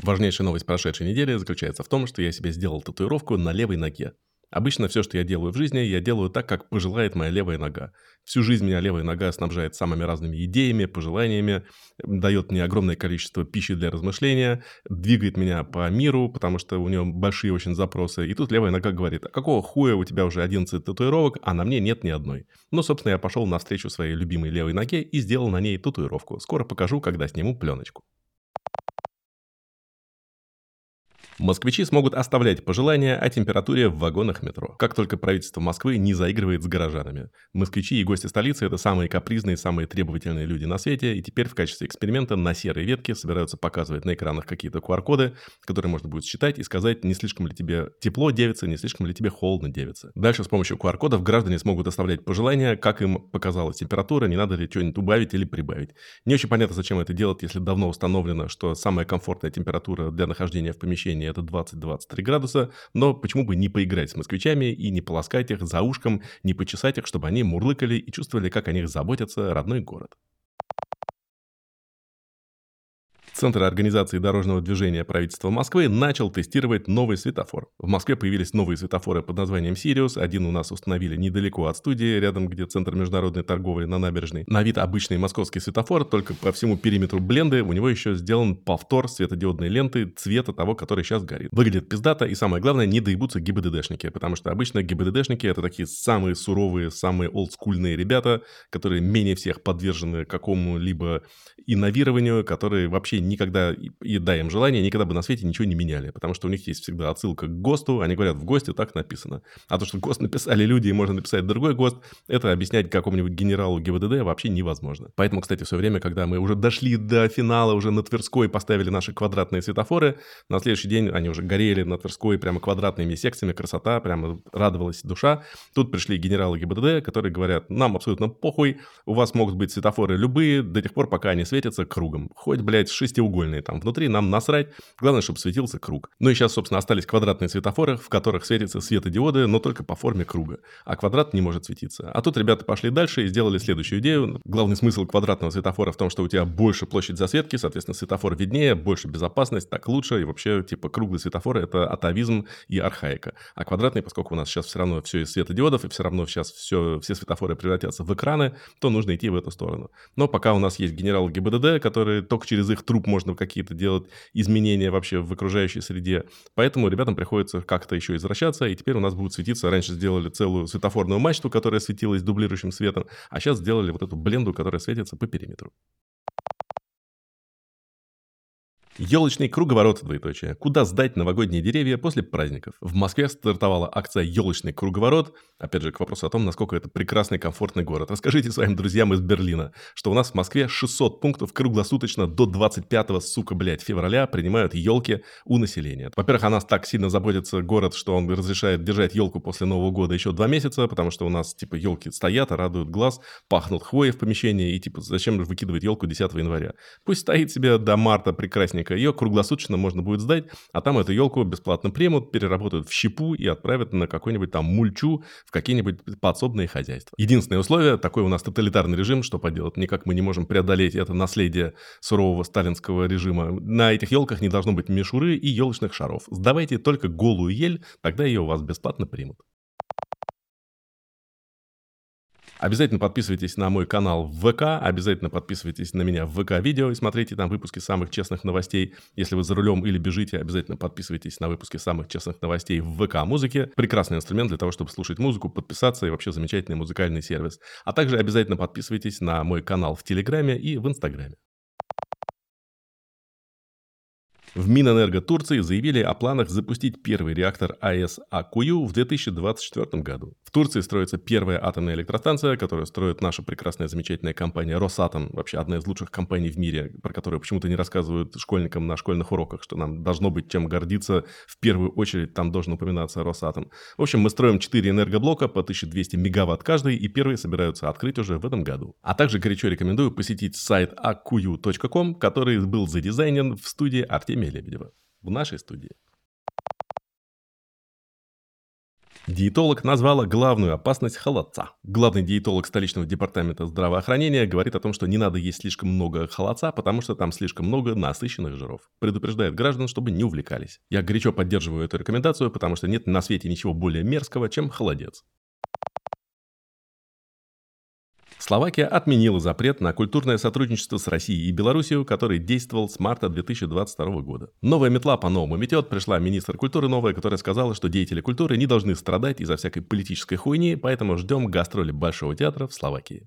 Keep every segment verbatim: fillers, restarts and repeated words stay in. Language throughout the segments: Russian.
Важнейшая новость прошедшей недели заключается в том, что я себе сделал татуировку на левой ноге. Обычно все, что я делаю в жизни, я делаю так, как пожелает моя левая нога. Всю жизнь меня левая нога снабжает самыми разными идеями, пожеланиями, дает мне огромное количество пищи для размышления, двигает меня по миру, потому что у нее большие очень запросы. И тут левая нога говорит: а какого хуя у тебя уже одиннадцать татуировок, а на мне нет ни одной? Ну, собственно, я пошел навстречу своей любимой левой ноге и сделал на ней татуировку. Скоро покажу, когда сниму пленочку. Москвичи смогут оставлять пожелания о температуре в вагонах метро, как только правительство Москвы не заигрывает с горожанами. Москвичи и гости столицы – это самые капризные, самые требовательные люди на свете, и теперь в качестве эксперимента на серой ветке собираются показывать на экранах какие-то ку ар-коды, которые можно будет считать и сказать, не слишком ли тебе тепло девится, не слишком ли тебе холодно девится. Дальше с помощью ку ар-кодов граждане смогут оставлять пожелания, как им показалась температура, не надо ли что-нибудь убавить или прибавить. Не очень понятно, зачем это делать, если давно установлено, что самая комфортная температура для нахождения в помещении это двадцать-двадцать три градуса, но почему бы не поиграть с москвичами и не полоскать их за ушком, не почесать их, чтобы они мурлыкали и чувствовали, как о них заботится родной город. Центр организации дорожного движения правительства Москвы начал тестировать новый светофор. В Москве появились новые светофоры под названием «Сириус». Один у нас установили недалеко от студии, рядом, где Центр международной торговли на набережной. На вид обычный московский светофор, только по всему периметру бленды у него еще сделан повтор светодиодной ленты цвета того, который сейчас горит. Выглядит пиздато, и самое главное, не доебутся ГИБДДшники, потому что обычно ГИБДДшники — это такие самые суровые, самые олдскульные ребята, которые менее всех подвержены какому-либо инновированию, которые вообще никогда, и дай им желание, никогда бы на свете ничего не меняли, потому что у них есть всегда отсылка к ГОСТу, они говорят, в ГОСТе так написано. А то, что ГОСТ написали люди, и можно написать другой ГОСТ, это объяснять какому-нибудь генералу ГИБДД вообще невозможно. Поэтому, кстати, все время, когда мы уже дошли до финала, уже на Тверской поставили наши квадратные светофоры, на следующий день они уже горели на Тверской прямо квадратными секциями, красота, прямо радовалась душа. Тут пришли генералы ГИБДД, которые говорят, нам абсолютно похуй, у вас могут быть светофоры любые, до тех пор, пока они светятся кругом. Хоть, блядь, шестиугольные там внутри, нам насрать. Главное, чтобы светился круг. Ну и сейчас, собственно, остались квадратные светофоры, в которых светятся светодиоды, но только по форме круга. А квадрат не может светиться. А тут ребята пошли дальше и сделали следующую идею. Главный смысл квадратного светофора в том, что у тебя больше площадь засветки, соответственно, светофор виднее, больше безопасность, так лучше. И вообще, типа, круглый светофор — это атовизм и архаика. А квадратный, поскольку у нас сейчас все равно все из светодиодов, и все равно сейчас все, все светофоры превратятся в экраны, то нужно идти в эту сторону. Но пока у нас есть генералы ГИБДД, которые только через их труп можно какие-то делать изменения вообще в окружающей среде. Поэтому ребятам приходится как-то еще извращаться, и теперь у нас будут светиться. Раньше сделали целую светофорную мачту, которая светилась дублирующим светом, а сейчас сделали вот эту бленду, которая светится по периметру. Елочный круговорот, двоеточие. Куда сдать новогодние деревья после праздников? В Москве стартовала акция «Елочный круговорот». Опять же, к вопросу о том, насколько это прекрасный, комфортный город. Расскажите своим друзьям из Берлина, что у нас в Москве шестьсот пунктов круглосуточно до двадцать пятого, сука, блядь, февраля принимают елки у населения. Во-первых, о нас так сильно заботится город, что он разрешает держать елку после Нового года еще два месяца, потому что у нас, типа, елки стоят, радуют глаз, пахнут хвоей в помещении, и, типа, зачем выкидывать елку десятого января? Пусть стоит себе до марта прекрасненько. Ее круглосуточно можно будет сдать, а там эту елку бесплатно примут, переработают в щепу и отправят на какой-нибудь там мульчу в какие-нибудь подсобные хозяйства. Единственное условие, такой у нас тоталитарный режим, что поделать, никак мы не можем преодолеть это наследие сурового сталинского режима. На этих елках не должно быть мишуры и елочных шаров. Сдавайте только голую ель, тогда ее у вас бесплатно примут. Обязательно подписывайтесь на мой канал в ВК, обязательно подписывайтесь на меня в ВК-видео и смотрите там выпуски самых честных новостей. Если вы за рулем или бежите, обязательно подписывайтесь на выпуски самых честных новостей в ВК-музыке. Прекрасный инструмент для того, чтобы слушать музыку, подписаться и вообще замечательный музыкальный сервис. А также обязательно подписывайтесь на мой канал в Телеграме и в Инстаграме. В Минэнерго Турции заявили о планах запустить первый реактор АЭС Аккую в две тысячи двадцать четвёртом году. В Турции строится первая атомная электростанция, которую строит наша прекрасная, замечательная компания Росатом. Вообще одна из лучших компаний в мире, про которую почему-то не рассказывают школьникам на школьных уроках, что нам должно быть чем гордиться. В первую очередь там должен упоминаться Росатом. В общем, мы строим четыре энергоблока по тысяча двести мегаватт каждый, и первые собираются открыть уже в этом году. А также горячо рекомендую посетить сайт аккую точка ком, который был задизайнен в студии Артемия Лебедева. В нашей студии. Диетолог назвала главную опасность холодца. Главный диетолог столичного департамента здравоохранения говорит о том, что не надо есть слишком много холодца, потому что там слишком много насыщенных жиров. Предупреждает граждан, чтобы не увлекались. Я горячо поддерживаю эту рекомендацию, потому что нет на свете ничего более мерзкого, чем холодец. Словакия отменила запрет на культурное сотрудничество с Россией и Белоруссией, который действовал с марта две тысячи двадцать второго года. Новая метла по-новому метет, пришла министр культуры новая, которая сказала, что деятели культуры не должны страдать из-за всякой политической хуйни, поэтому ждем гастроли Большого театра в Словакии.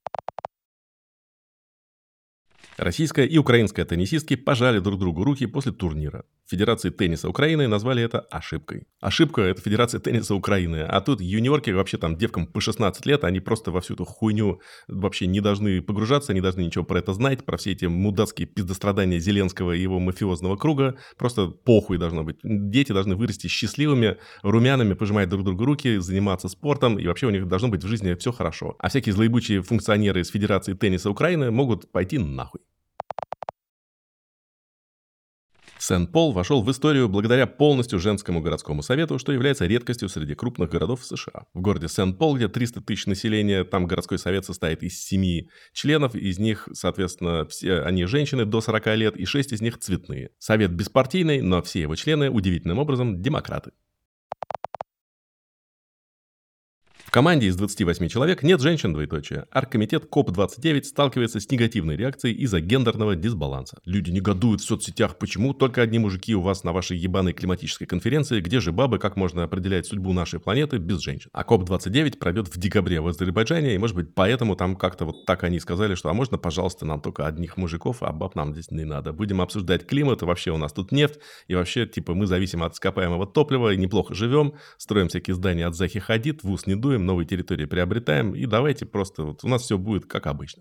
Российская и украинская теннисистки пожали друг другу руки после турнира. В Федерации тенниса Украины назвали это ошибкой. Ошибка – это Федерация тенниса Украины, а тут юниорки, вообще там девкам по шестнадцать лет, они просто во всю эту хуйню вообще не должны погружаться, не должны ничего про это знать, про все эти мудацкие пиздострадания Зеленского и его мафиозного круга. Просто похуй должно быть. Дети должны вырасти счастливыми, румяными, пожимать друг другу руки, заниматься спортом, и вообще у них должно быть в жизни все хорошо. А всякие злоебучие функционеры из Федерации тенниса Украины могут пойти нахуй. Сент-Пол вошел в историю благодаря полностью женскому городскому совету, что является редкостью среди крупных городов США. В городе Сент-Пол, где триста тысяч населения, там городской совет состоит из семи членов, из них, соответственно, все они женщины до сорока лет, и шесть из них цветные. Совет беспартийный, но все его члены удивительным образом демократы. В команде из двадцати восьми человек нет женщин, двоеточие. Оргкомитет коп двадцать девять сталкивается с негативной реакцией из-за гендерного дисбаланса. Люди негодуют в соцсетях, почему только одни мужики у вас на вашей ебаной климатической конференции, где же бабы, как можно определять судьбу нашей планеты без женщин. А коп двадцать девять пройдет в декабре в Азербайджане, и может быть поэтому там как-то вот так они сказали, что а можно, пожалуйста, нам только одних мужиков, а баб нам здесь не надо. Будем обсуждать климат, вообще у нас тут нефть, и вообще типа мы зависим от ископаемого топлива, и неплохо живем, строим всякие здания от Захи Хадид, в ус не дуем, новые территории приобретаем, и давайте просто, вот у нас все будет как обычно.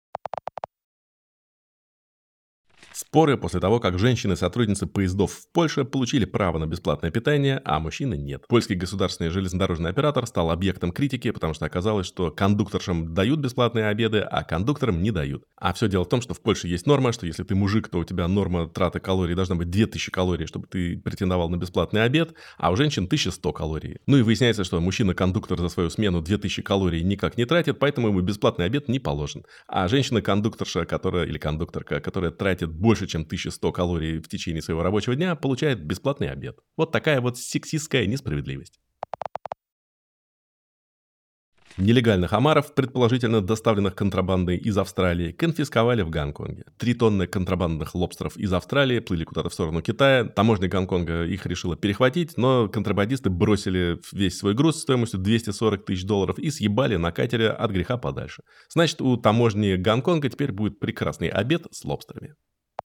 Споры после того, как женщины-сотрудницы поездов в Польше получили право на бесплатное питание, а мужчины нет. Польский государственный железнодорожный оператор стал объектом критики, потому что оказалось, что кондукторшам дают бесплатные обеды, а кондукторам не дают. А все дело в том, что в Польше есть норма, что если ты мужик, то у тебя норма траты калорий должна быть две тысячи калорий, чтобы ты претендовал на бесплатный обед, а у женщин тысяча сто калорий. Ну и выясняется, что мужчина-кондуктор за свою смену две тысячи калорий никак не тратит, поэтому ему бесплатный обед не положен. А женщина-кондукторша, которая, или кондукторка, которая тратит больше, чем тысяча сто калорий в течение своего рабочего дня, получает бесплатный обед. Вот такая вот сексистская несправедливость. Нелегальных омаров, предположительно доставленных контрабандой из Австралии, конфисковали в Гонконге. Три тонны контрабандных лобстеров из Австралии плыли куда-то в сторону Китая. Таможня Гонконга их решила перехватить, но контрабандисты бросили весь свой груз стоимостью двести сорок тысяч долларов и съебали на катере от греха подальше. Значит, у таможни Гонконга теперь будет прекрасный обед с лобстерами.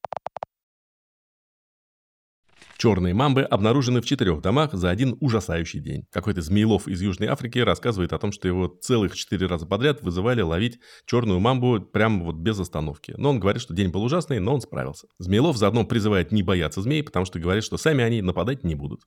Черные мамбы обнаружены в четырех домах за один ужасающий день. Какой-то Змеелов из Южной Африки рассказывает о том, что его целых четыре раза подряд вызывали ловить черную мамбу прямо вот без остановки. Но он говорит, что день был ужасный, но он справился. Змеелов заодно призывает не бояться змей, потому что говорит, что сами они нападать не будут.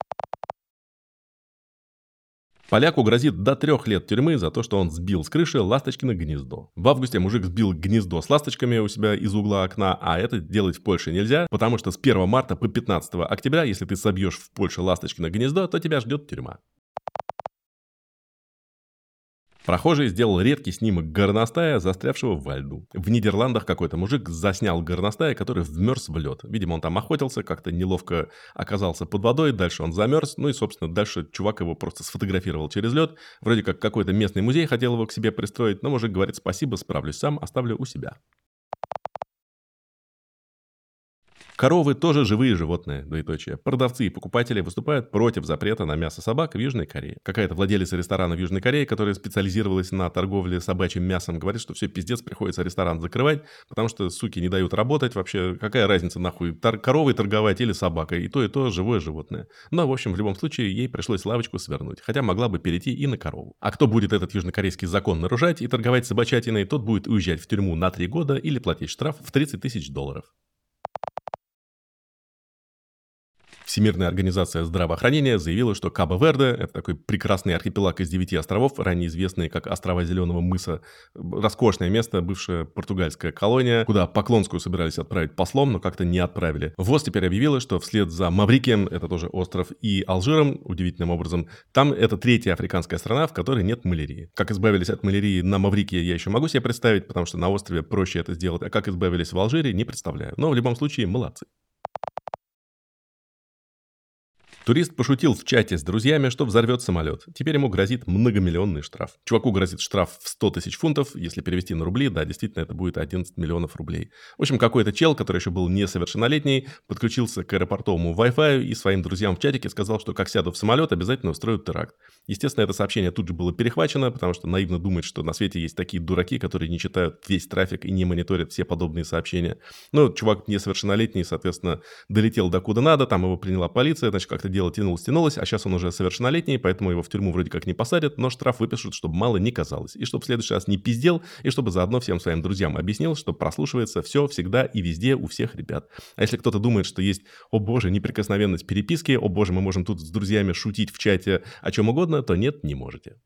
Поляку грозит до трех лет тюрьмы за то, что он сбил с крыши ласточкино гнездо. В августе мужик сбил гнездо с ласточками у себя из угла окна, а это делать в Польше нельзя, потому что с первого марта по пятнадцатое октября, если ты собьешь в Польше ласточкино гнездо, то тебя ждет тюрьма. Прохожий сделал редкий снимок горностая, застрявшего во льду. В Нидерландах какой-то мужик заснял горностая, который вмерз в лед. Видимо, он там охотился, как-то неловко оказался под водой, дальше он замерз, ну и, собственно, дальше чувак его просто сфотографировал через лед. Вроде как какой-то местный музей хотел его к себе пристроить, но мужик говорит: спасибо, справлюсь сам, оставлю у себя. Коровы тоже живые животные, двоеточие. Продавцы и покупатели выступают против запрета на мясо собак в Южной Корее. Какая-то владелица ресторана в Южной Корее, которая специализировалась на торговле собачьим мясом, говорит, что все пиздец, приходится ресторан закрывать, потому что суки не дают работать. Вообще, какая разница нахуй, тор- коровой торговать или собакой, и то, и то живое животное. Но, в общем, в любом случае, ей пришлось лавочку свернуть, хотя могла бы перейти и на корову. А кто будет этот южнокорейский закон нарушать и торговать собачатиной, тот будет уезжать в тюрьму на три года или платить штраф в тридцать тысяч долларов. В Всемирная организация здравоохранения заявила, что Кабо-Верде — это такой прекрасный архипелаг из девяти островов, ранее известный как острова Зеленого мыса. Роскошное место, бывшая португальская колония, куда Поклонскую собирались отправить послом, но как-то не отправили. ВОЗ теперь объявила, что вслед за Маврикием, это тоже остров, и Алжиром, удивительным образом, там это третья африканская страна, в которой нет малярии. Как избавились от малярии на Маврикии, я еще могу себе представить, потому что на острове проще это сделать, а как избавились в Алжире, не представляю. Но в любом случае, молодцы. Турист пошутил в чате с друзьями, что взорвет самолет. Теперь ему грозит многомиллионный штраф. Чуваку грозит штраф в сто тысяч фунтов. Если перевести на рубли, да, действительно, это будет одиннадцать миллионов рублей. В общем, какой-то чел, который еще был несовершеннолетний, подключился к аэропортовому Wi-Fi и своим друзьям в чатике сказал, что как сяду в самолет, обязательно устроят теракт. Естественно, это сообщение тут же было перехвачено, потому что наивно думать, что на свете есть такие дураки, которые не читают весь трафик и не мониторят все подобные сообщения. Но чувак несовершеннолетний, соответственно, долетел до куда надо, там его приняла полиция, значит, как-то дело тянулось, тянулось, а сейчас он уже совершеннолетний, поэтому его в тюрьму вроде как не посадят, но штраф выпишут, чтобы мало не казалось, и чтобы в следующий раз не пиздел, и чтобы заодно всем своим друзьям объяснил, что прослушивается все, всегда и везде у всех ребят. А если кто-то думает, что есть, о боже, неприкосновенность переписки, о боже, мы можем тут с друзьями шутить в чате о чем угодно, то нет, не можете.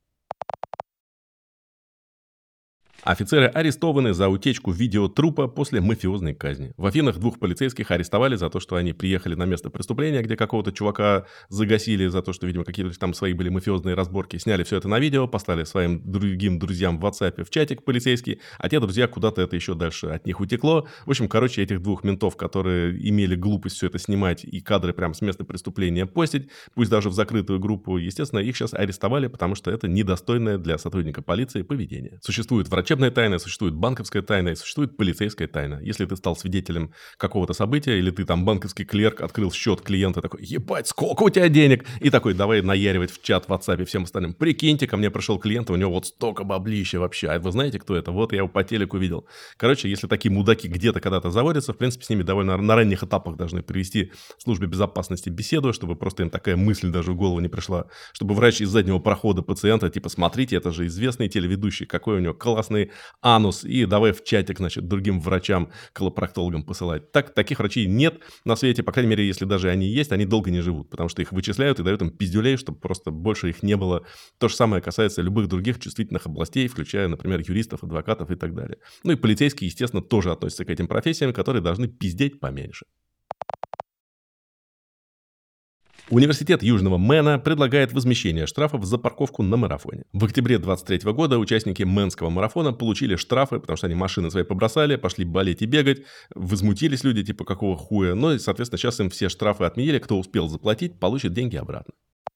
Офицеры арестованы за утечку видеотрупа после мафиозной казни. В Афинах двух полицейских арестовали за то, что они приехали на место преступления, где какого-то чувака загасили за то, что, видимо, какие-то там свои были мафиозные разборки. Сняли все это на видео, послали своим другим друзьям в WhatsApp в чатик полицейский, а те друзья куда-то это еще дальше от них утекло. В общем, короче, этих двух ментов, которые имели глупость все это снимать и кадры прямо с места преступления постить, пусть даже в закрытую группу, естественно, их сейчас арестовали, потому что это недостойное для сотрудника полиции поведение. Существует врачебная тайна, существует банковская тайна и существует полицейская тайна. Если ты стал свидетелем какого-то события, или ты там банковский клерк, открыл счет клиента, такой, ебать, сколько у тебя денег? И такой, давай наяривать в чат в WhatsApp всем остальным. Прикиньте, ко мне пришел клиент, у него вот столько баблища вообще. А вы знаете, кто это? Вот я его по телеку видел. Короче, если такие мудаки где-то когда-то заводятся, в принципе, с ними довольно на ранних этапах должны привести службе безопасности беседу, чтобы просто им такая мысль даже в голову не пришла. Чтобы врач из заднего прохода пациента, типа, смотрите, это же известный телеведущий, какой у него классный анус, и давай в чатик, значит, другим врачам, колопроктологам посылать. Так, таких врачей нет на свете, по крайней мере, если даже они есть, они долго не живут, потому что их вычисляют и дают им пиздюлей, чтобы просто больше их не было. То же самое касается любых других чувствительных областей, включая, например, юристов, адвокатов и так далее. Ну и полицейские, естественно, тоже относятся к этим профессиям, которые должны пиздеть поменьше. Университет Южного Мэна предлагает возмещение штрафов за парковку на марафоне. В октябре две тысячи двадцать третьего года участники Мэнского марафона получили штрафы, потому что они машины свои побросали, пошли болеть и бегать, возмутились люди, типа, какого хуя. Ну и, соответственно, сейчас им все штрафы отменили, кто успел заплатить, получит деньги обратно.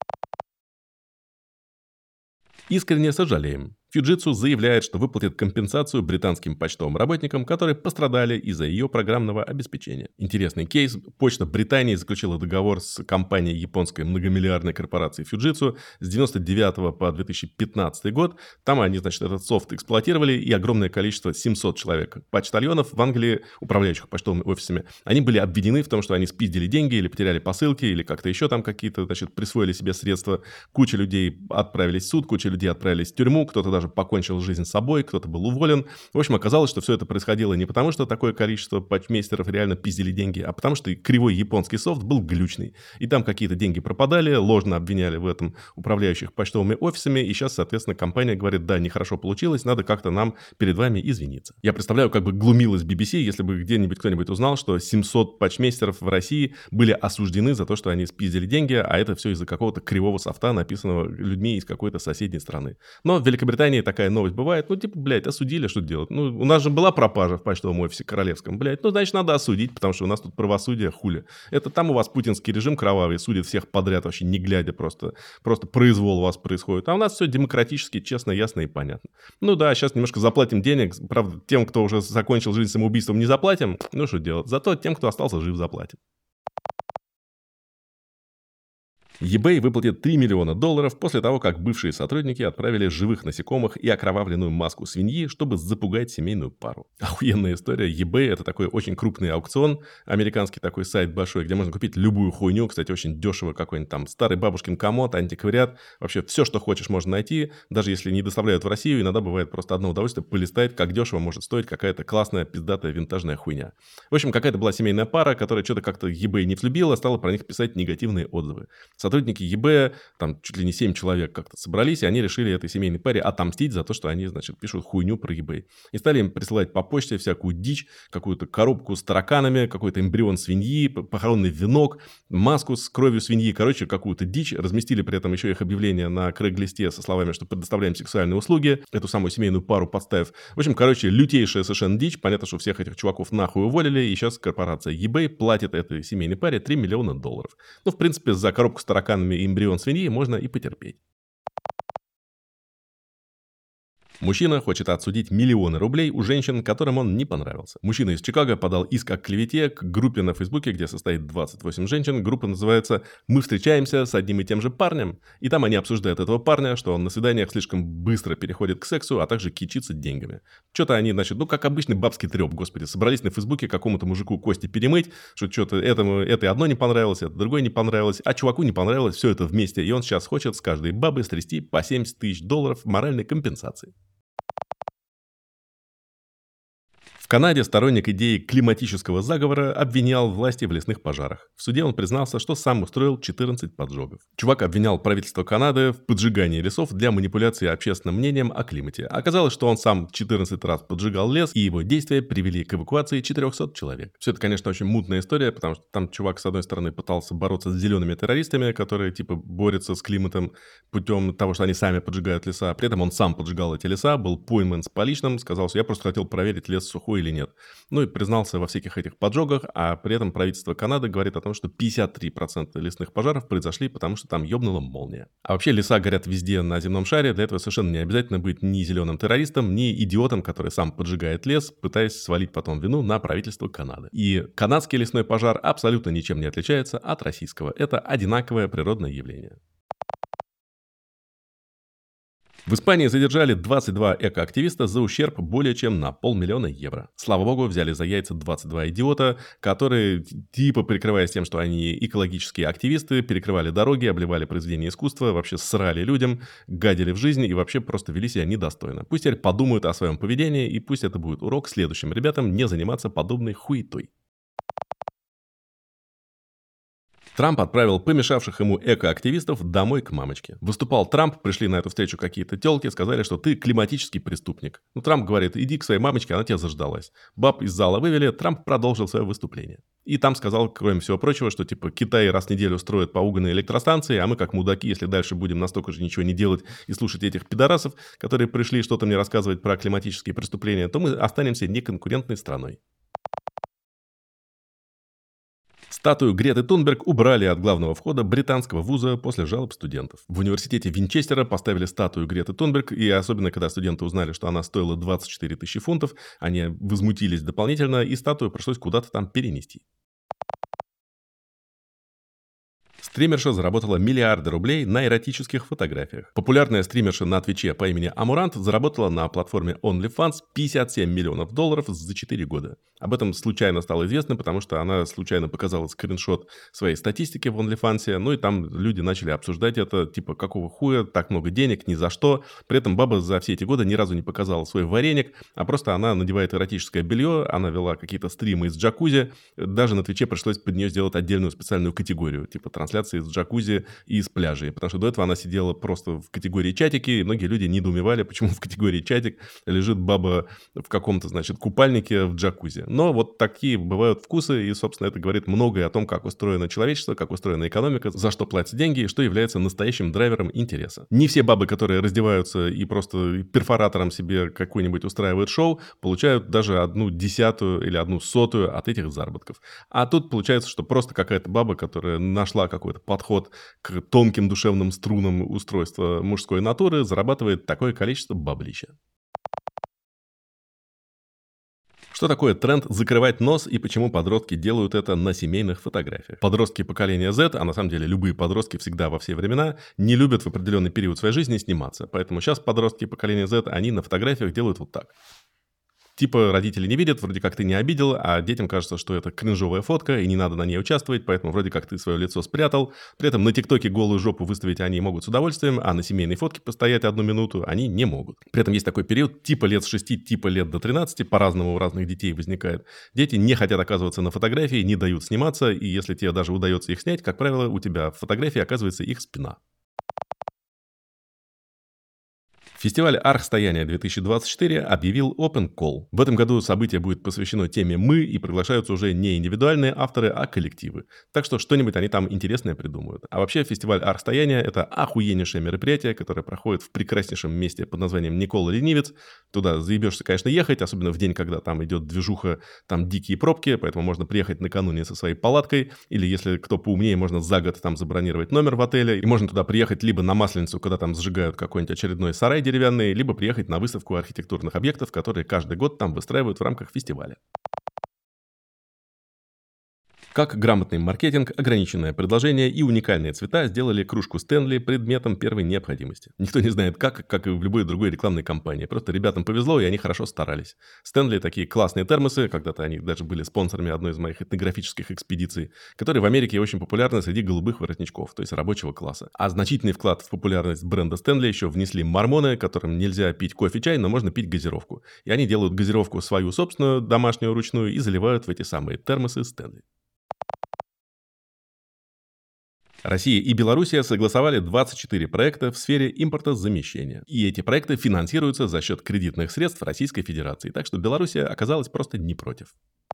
Искренне сожалеем. Fujitsu заявляет, что выплатит компенсацию британским почтовым работникам, которые пострадали из-за ее программного обеспечения. Интересный кейс. Почта Британии заключила договор с компанией японской многомиллиардной корпорации Fujitsu с девяносто девятого по две тысячи пятнадцатый год. Там они, значит, этот софт эксплуатировали, и огромное количество, семьсот человек, почтальонов в Англии, управляющих почтовыми офисами, они были обвинены в том, что они спиздили деньги или потеряли посылки, или как-то еще там какие-то, значит, присвоили себе средства. Куча людей отправились в суд, куча людей отправились в тюрьму, кто-то даже покончил жизнь с собой, кто-то был уволен. В общем, оказалось, что все это происходило не потому, что такое количество почтмейстеров реально пиздили деньги, а потому что кривой японский софт был глючный. И там какие-то деньги пропадали, ложно обвиняли в этом управляющих почтовыми офисами, и сейчас, соответственно, компания говорит, да, нехорошо получилось, надо как-то нам перед вами извиниться. Я представляю, как бы глумилась би би си, если бы где-нибудь кто-нибудь узнал, что семьсот почтмейстеров в России были осуждены за то, что они спиздили деньги, а это все из-за какого-то кривого софта, написанного людьми из какой-то соседней страны. Но в Великобритании такая новость бывает, ну, типа, блядь, осудили, что делать? Ну, у нас же была пропажа в почтовом офисе королевском, блядь, ну, значит, надо осудить, потому что у нас тут правосудие хули. Это там у вас путинский режим кровавый, судит всех подряд, вообще не глядя, просто, просто произвол у вас происходит. А у нас все демократически, честно, ясно и понятно. Ну да, сейчас немножко заплатим денег, правда, тем, кто уже закончил жизнь самоубийством, не заплатим, ну, что делать? Зато тем, кто остался жив, заплатим. eBay выплатит три миллиона долларов после того, как бывшие сотрудники отправили живых насекомых и окровавленную маску свиньи, чтобы запугать семейную пару. Охуенная история. eBay — это такой очень крупный аукцион, американский такой сайт большой, где можно купить любую хуйню, кстати, очень дешево, какой-нибудь там старый бабушкин комод, антиквариат, вообще все, что хочешь, можно найти, даже если не доставляют в Россию, иногда бывает просто одно удовольствие полистать, как дешево может стоить какая-то классная пиздатая винтажная хуйня. В общем, какая-то была семейная пара, которая что-то как-то eBay не взлюбила, стала про них писать негативные отзывы. Сотрудники eBay, там чуть ли не семь человек как-то собрались, и они решили этой семейной паре отомстить за то, что они, значит, пишут хуйню про eBay. И стали им присылать по почте всякую дичь, какую-то коробку с тараканами, какой-то эмбрион свиньи, похоронный венок, маску с кровью свиньи, короче, какую-то дичь. Разместили при этом еще их объявление на Craigslist со словами, что предоставляем сексуальные услуги, эту самую семейную пару подставив. В общем, короче, лютейшая совершенно дичь. Понятно, что всех этих чуваков нахуй уволили, и сейчас корпорация eBay платит этой семейной паре три миллиона долларов. Ну, в принципе, за коробку с тараканами и эмбрион свиньи можно и потерпеть. Мужчина хочет отсудить миллионы рублей у женщин, которым он не понравился. Мужчина из Чикаго подал иск о клевете к группе на Фейсбуке, где состоит двадцать восемь женщин. Группа называется «Мы встречаемся с одним и тем же парнем». И там они обсуждают этого парня, что он на свиданиях слишком быстро переходит к сексу, а также кичится деньгами. Что-то они, значит, ну как обычный бабский треп, господи, собрались на Фейсбуке какому-то мужику кости перемыть, что что-то этому, это одно не понравилось, это другое не понравилось, а чуваку не понравилось все это вместе. И он сейчас хочет с каждой бабы стрясти по семьдесят тысяч долларов моральной компенсации. В Канаде сторонник идеи климатического заговора обвинял власти в лесных пожарах. В суде он признался, что сам устроил четырнадцать поджогов. Чувак обвинял правительство Канады в поджигании лесов для манипуляции общественным мнением о климате. Оказалось, что он сам четырнадцать раз поджигал лес, и его действия привели к эвакуации четырехсот человек. Все это, конечно, очень мутная история, потому что там чувак, с одной стороны, пытался бороться с зелеными террористами, которые, типа, борются с климатом путем того, что они сами поджигают леса. При этом он сам поджигал эти леса, был пойман с поличным, сказал, что я просто хотел проверить, лес сухой или нет. Ну и признался во всяких этих поджогах, а при этом правительство Канады говорит о том, что пятьдесят три процента лесных пожаров произошли, потому что там ёбнула молния. А вообще леса горят везде на земном шаре, для этого совершенно не обязательно быть ни зеленым террористом, ни идиотом, который сам поджигает лес, пытаясь свалить потом вину на правительство Канады. И канадский лесной пожар абсолютно ничем не отличается от российского. Это одинаковое природное явление. В Испании задержали двадцать два экоактивиста за ущерб более чем на полмиллиона евро. Слава богу, взяли за яйца двадцать два идиота, которые, типа прикрываясь тем, что они экологические активисты, перекрывали дороги, обливали произведения искусства, вообще срали людям, гадили в жизни и вообще просто вели себя недостойно. Пусть теперь подумают о своем поведении, и пусть это будет урок следующим ребятам не заниматься подобной хуетой. Трамп отправил помешавших ему экоактивистов домой к мамочке. Выступал Трамп, пришли на эту встречу какие-то телки, сказали, что ты климатический преступник. Ну, Трамп говорит, иди к своей мамочке, она тебя заждалась. Баб из зала вывели, Трамп продолжил свое выступление. И там сказал, кроме всего прочего, что типа Китай раз в неделю строит поуганные электростанции, а мы как мудаки, если дальше будем настолько же ничего не делать и слушать этих пидорасов, которые пришли что-то мне рассказывать про климатические преступления, то мы останемся неконкурентной страной. Статую Греты Тунберг убрали от главного входа британского вуза после жалоб студентов. В университете Винчестера поставили статую Греты Тунберг, и особенно когда студенты узнали, что она стоила двадцать четыре тысячи фунтов, они возмутились дополнительно, и статую пришлось куда-то там перенести. Стримерша заработала миллиарды рублей на эротических фотографиях. Популярная стримерша на Твиче по имени Амурант заработала на платформе OnlyFans пятьдесят семь миллионов долларов за четыре года. Об этом случайно стало известно, потому что она случайно показала скриншот своей статистики в OnlyFans, ну и там люди начали обсуждать это, типа, какого хуя, так много денег, ни за что. При этом баба за все эти годы ни разу не показала свой вареник, а просто она надевает эротическое белье, она вела какие-то стримы из джакузи, даже на Твиче пришлось под нее сделать отдельную специальную категорию, типа трансляции из джакузи и из пляжей, потому что до этого она сидела просто в категории чатики, и многие люди недоумевали, почему в категории чатик лежит баба в каком-то, значит, купальнике в джакузи. Но вот такие бывают вкусы, и, собственно, это говорит многое о том, как устроено человечество, как устроена экономика, за что платят деньги и что является настоящим драйвером интереса. Не все бабы, которые раздеваются и просто перфоратором себе какой-нибудь устраивают шоу, получают даже одну десятую или одну сотую от этих заработков. А тут получается, что просто какая-то баба, которая нашла какой-то подход к тонким душевным струнам устройства мужской натуры, зарабатывает такое количество баблища. Что такое тренд закрывать нос и почему подростки делают это на семейных фотографиях? Подростки поколения Z, а на самом деле любые подростки всегда во все времена, не любят в определенный период своей жизни сниматься. Поэтому сейчас подростки поколения Z, они на фотографиях делают вот так. Типа родители не видят, вроде как ты не обидел, а детям кажется, что это кринжовая фотка, и не надо на ней участвовать, поэтому вроде как ты свое лицо спрятал. При этом на ТикТоке голую жопу выставить они могут с удовольствием, а на семейной фотке постоять одну минуту они не могут. При этом есть такой период, типа лет с шести, типа лет до тринадцати, по-разному у разных детей возникает. Дети не хотят оказываться на фотографии, не дают сниматься, и если тебе даже удается их снять, как правило, у тебя в фотографии оказывается их спина. Фестиваль «Архстояние две тысячи двадцать четыре» объявил Open Call. В этом году событие будет посвящено теме «Мы», и приглашаются уже не индивидуальные авторы, а коллективы. Так что что-нибудь они там интересное придумают. А вообще фестиваль «Архстояние» — это охуеннейшее мероприятие, которое проходит в прекраснейшем месте под названием Никола Ленивец. Туда заебешься, конечно, ехать, особенно в день, когда там идет движуха, там дикие пробки, поэтому можно приехать накануне со своей палаткой, или если кто поумнее, можно за год там забронировать номер в отеле, и можно туда приехать либо на Масленицу, когда там сжигают какой-нибудь очередной сарай деревянные, либо приехать на выставку архитектурных объектов, которые каждый год там выстраивают в рамках фестиваля. Как грамотный маркетинг, ограниченное предложение и уникальные цвета сделали кружку Стэнли предметом первой необходимости. Никто не знает как, как и в любой другой рекламной кампании. Просто ребятам повезло, и они хорошо старались. Стэнли такие классные термосы, когда-то они даже были спонсорами одной из моих этнографических экспедиций, которые в Америке очень популярны среди голубых воротничков, то есть рабочего класса. А значительный вклад в популярность бренда Стэнли еще внесли мормоны, которым нельзя пить кофе-чай, но можно пить газировку. И они делают газировку свою собственную, домашнюю, ручную, и заливают в эти самые термосы Стэнли. Россия и Белоруссия согласовали двадцать четыре проекта в сфере импортозамещения. И эти проекты финансируются за счет кредитных средств Российской Федерации. Так что Белоруссия оказалась просто не против.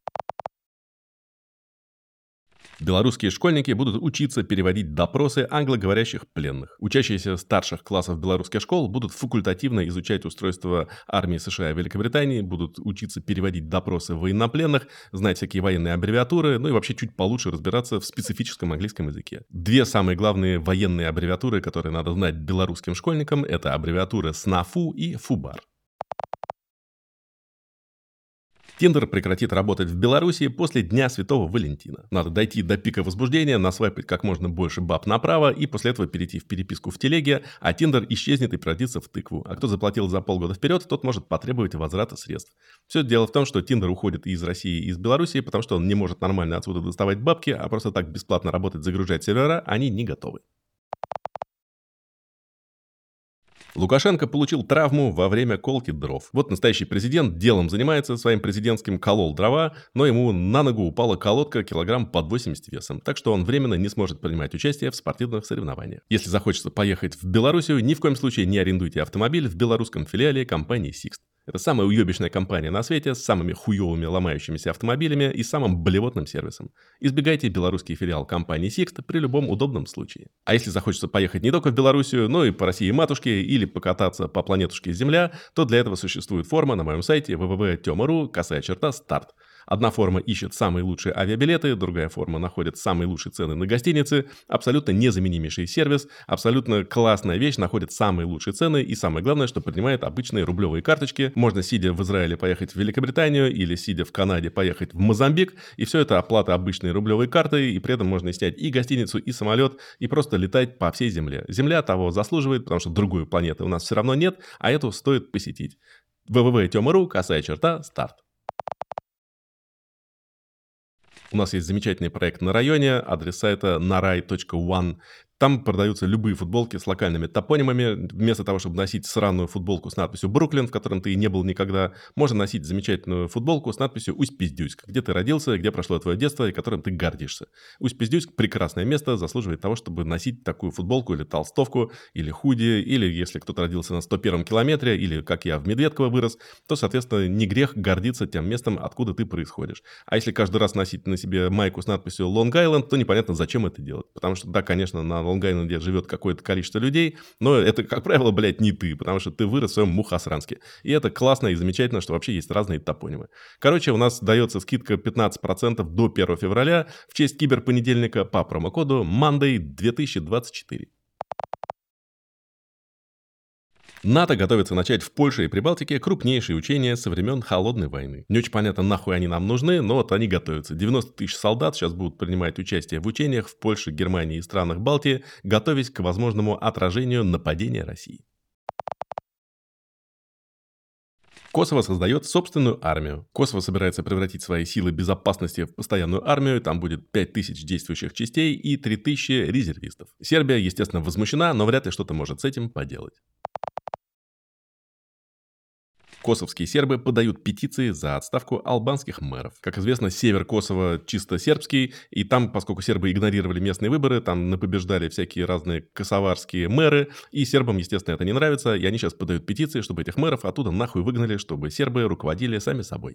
Белорусские школьники будут учиться переводить допросы англоговорящих пленных. Учащиеся старших классов белорусских школ будут факультативно изучать устройство армии США и Великобритании, будут учиться переводить допросы военнопленных, знать всякие военные аббревиатуры, ну и вообще чуть получше разбираться в специфическом английском языке. Две самые главные военные аббревиатуры, которые надо знать белорусским школьникам, это аббревиатуры СНАФУ и ФУБАР. Тиндер прекратит работать в Беларуси после Дня Святого Валентина. Надо дойти до пика возбуждения, насвайпать как можно больше баб направо и после этого перейти в переписку в телеге, а Тиндер исчезнет и превратится в тыкву. А кто заплатил за полгода вперед, тот может потребовать возврата средств. Все дело в том, что Тиндер уходит из России и из Беларуси, потому что он не может нормально отсюда доставать бабки, а просто так бесплатно работать, загружать сервера они не готовы. Лукашенко получил травму во время колки дров. Вот настоящий президент делом занимается, своим президентским колол дрова, но ему на ногу упала колодка килограмм под восемьдесят весом, так что он временно не сможет принимать участие в спортивных соревнованиях. Если захочется поехать в Белоруссию, ни в коем случае не арендуйте автомобиль в белорусском филиале компании Sixt. Это самая уебищная компания на свете с самыми хуевыми ломающимися автомобилями и самым блевотным сервисом. Избегайте белорусский филиал компании Sixt при любом удобном случае. А если захочется поехать не только в Белоруссию, но и по России матушке или покататься по планетушке Земля, то для этого существует форма на моем сайте дабл ю дабл ю дабл ю точка тема точка ру, косая черта, старт. Одна форма ищет самые лучшие авиабилеты, другая форма находит самые лучшие цены на гостиницы, абсолютно незаменимейший сервис, абсолютно классная вещь, находит самые лучшие цены и самое главное, что принимает обычные рублевые карточки. Можно, сидя в Израиле, поехать в Великобританию или, сидя в Канаде, поехать в Мозамбик, и все это оплата обычной рублевой картой, и при этом можно снять и гостиницу, и самолет, и просто летать по всей Земле. Земля того заслуживает, потому что другой планеты у нас все равно нет, а эту стоит посетить. дабл ю дабл ю дабл ю точка тема точка ру, косая черта, старт. У нас есть замечательный проект на районе, адрес сайта нарай точка one. Там продаются любые футболки с локальными топонимами. Вместо того, чтобы носить сраную футболку с надписью «Бруклин», в котором ты и не был никогда, можно носить замечательную футболку с надписью «Усть-Пиздюйск», где ты родился, где прошло твое детство и которым ты гордишься. Усть-Пиздюйск – прекрасное место, заслуживает того, чтобы носить такую футболку или толстовку, или худи, или если кто-то родился на сто первом километре, или как я в Медведково вырос, то, соответственно, не грех гордиться тем местом, откуда ты происходишь. А если каждый раз носить на себе майку с надписью «Лонг-Айленд», то непонятно, зачем это делать. Потому что, да, конечно, на Лонг-Айленде живет какое-то количество людей, но это, как правило, блядь, не ты, потому что ты вырос в своем Мухосранске. И это классно и замечательно, что вообще есть разные топонимы. Короче, у нас дается скидка пятнадцать процентов до первого февраля в честь киберпонедельника по промокоду Monday две тысячи двадцать четыре. НАТО готовится начать в Польше и Прибалтике крупнейшие учения со времен Холодной войны. Не очень понятно, нахуй они нам нужны, но вот они готовятся. девяносто тысяч солдат сейчас будут принимать участие в учениях в Польше, Германии и странах Балтии, готовясь к возможному отражению нападения России. Косово создает собственную армию. Косово собирается превратить свои силы безопасности в постоянную армию. Там будет пять тысяч действующих частей и три тысячи резервистов. Сербия, естественно, возмущена, но вряд ли что-то может с этим поделать. Косовские сербы подают петиции за отставку албанских мэров. Как известно, север Косово чисто сербский, и там, поскольку сербы игнорировали местные выборы, там напобеждали всякие разные косоварские мэры, и сербам, естественно, это не нравится, и они сейчас подают петиции, чтобы этих мэров оттуда нахуй выгнали, чтобы сербы руководили сами собой.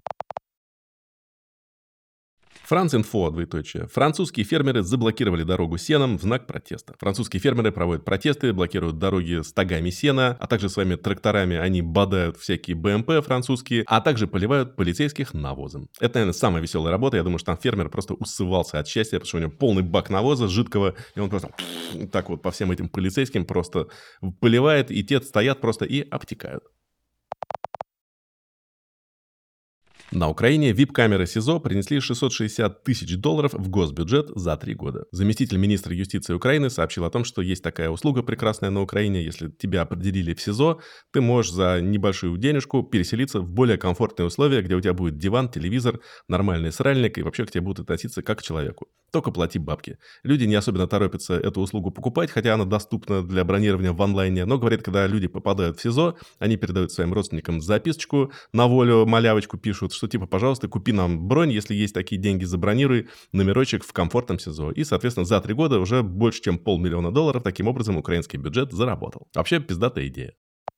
Францинфо, двоеточие. Французские фермеры заблокировали дорогу сеном в знак протеста. Французские фермеры проводят протесты, блокируют дороги с тагами сена, а также своими тракторами они бодают всякие бэ эм пэ французские, а также поливают полицейских навозом. Это, наверное, самая веселая работа. Я думаю, что там фермер просто усывался от счастья, потому что у него полный бак навоза жидкого, и он просто так вот по всем этим полицейским просто поливает, и те стоят просто и обтекают. На Украине вип-камеры СИЗО принесли шестьсот шестьдесят тысяч долларов в госбюджет за три года. Заместитель министра юстиции Украины сообщил о том, что есть такая услуга прекрасная на Украине. Если тебя определили в СИЗО, ты можешь за небольшую денежку переселиться в более комфортные условия, где у тебя будет диван, телевизор, нормальный сральник, и вообще к тебе будут относиться как к человеку. Только плати бабки. Люди не особенно торопятся эту услугу покупать, хотя она доступна для бронирования в онлайне, но, говорит, когда люди попадают в СИЗО, они передают своим родственникам записочку, на волю малявочку пишут, что типа, пожалуйста, купи нам бронь, если есть такие деньги, забронируй номерочек в комфортном СИЗО. И, соответственно, за три года уже больше, чем полмиллиона долларов таким образом украинский бюджет заработал. Вообще, пиздатая идея.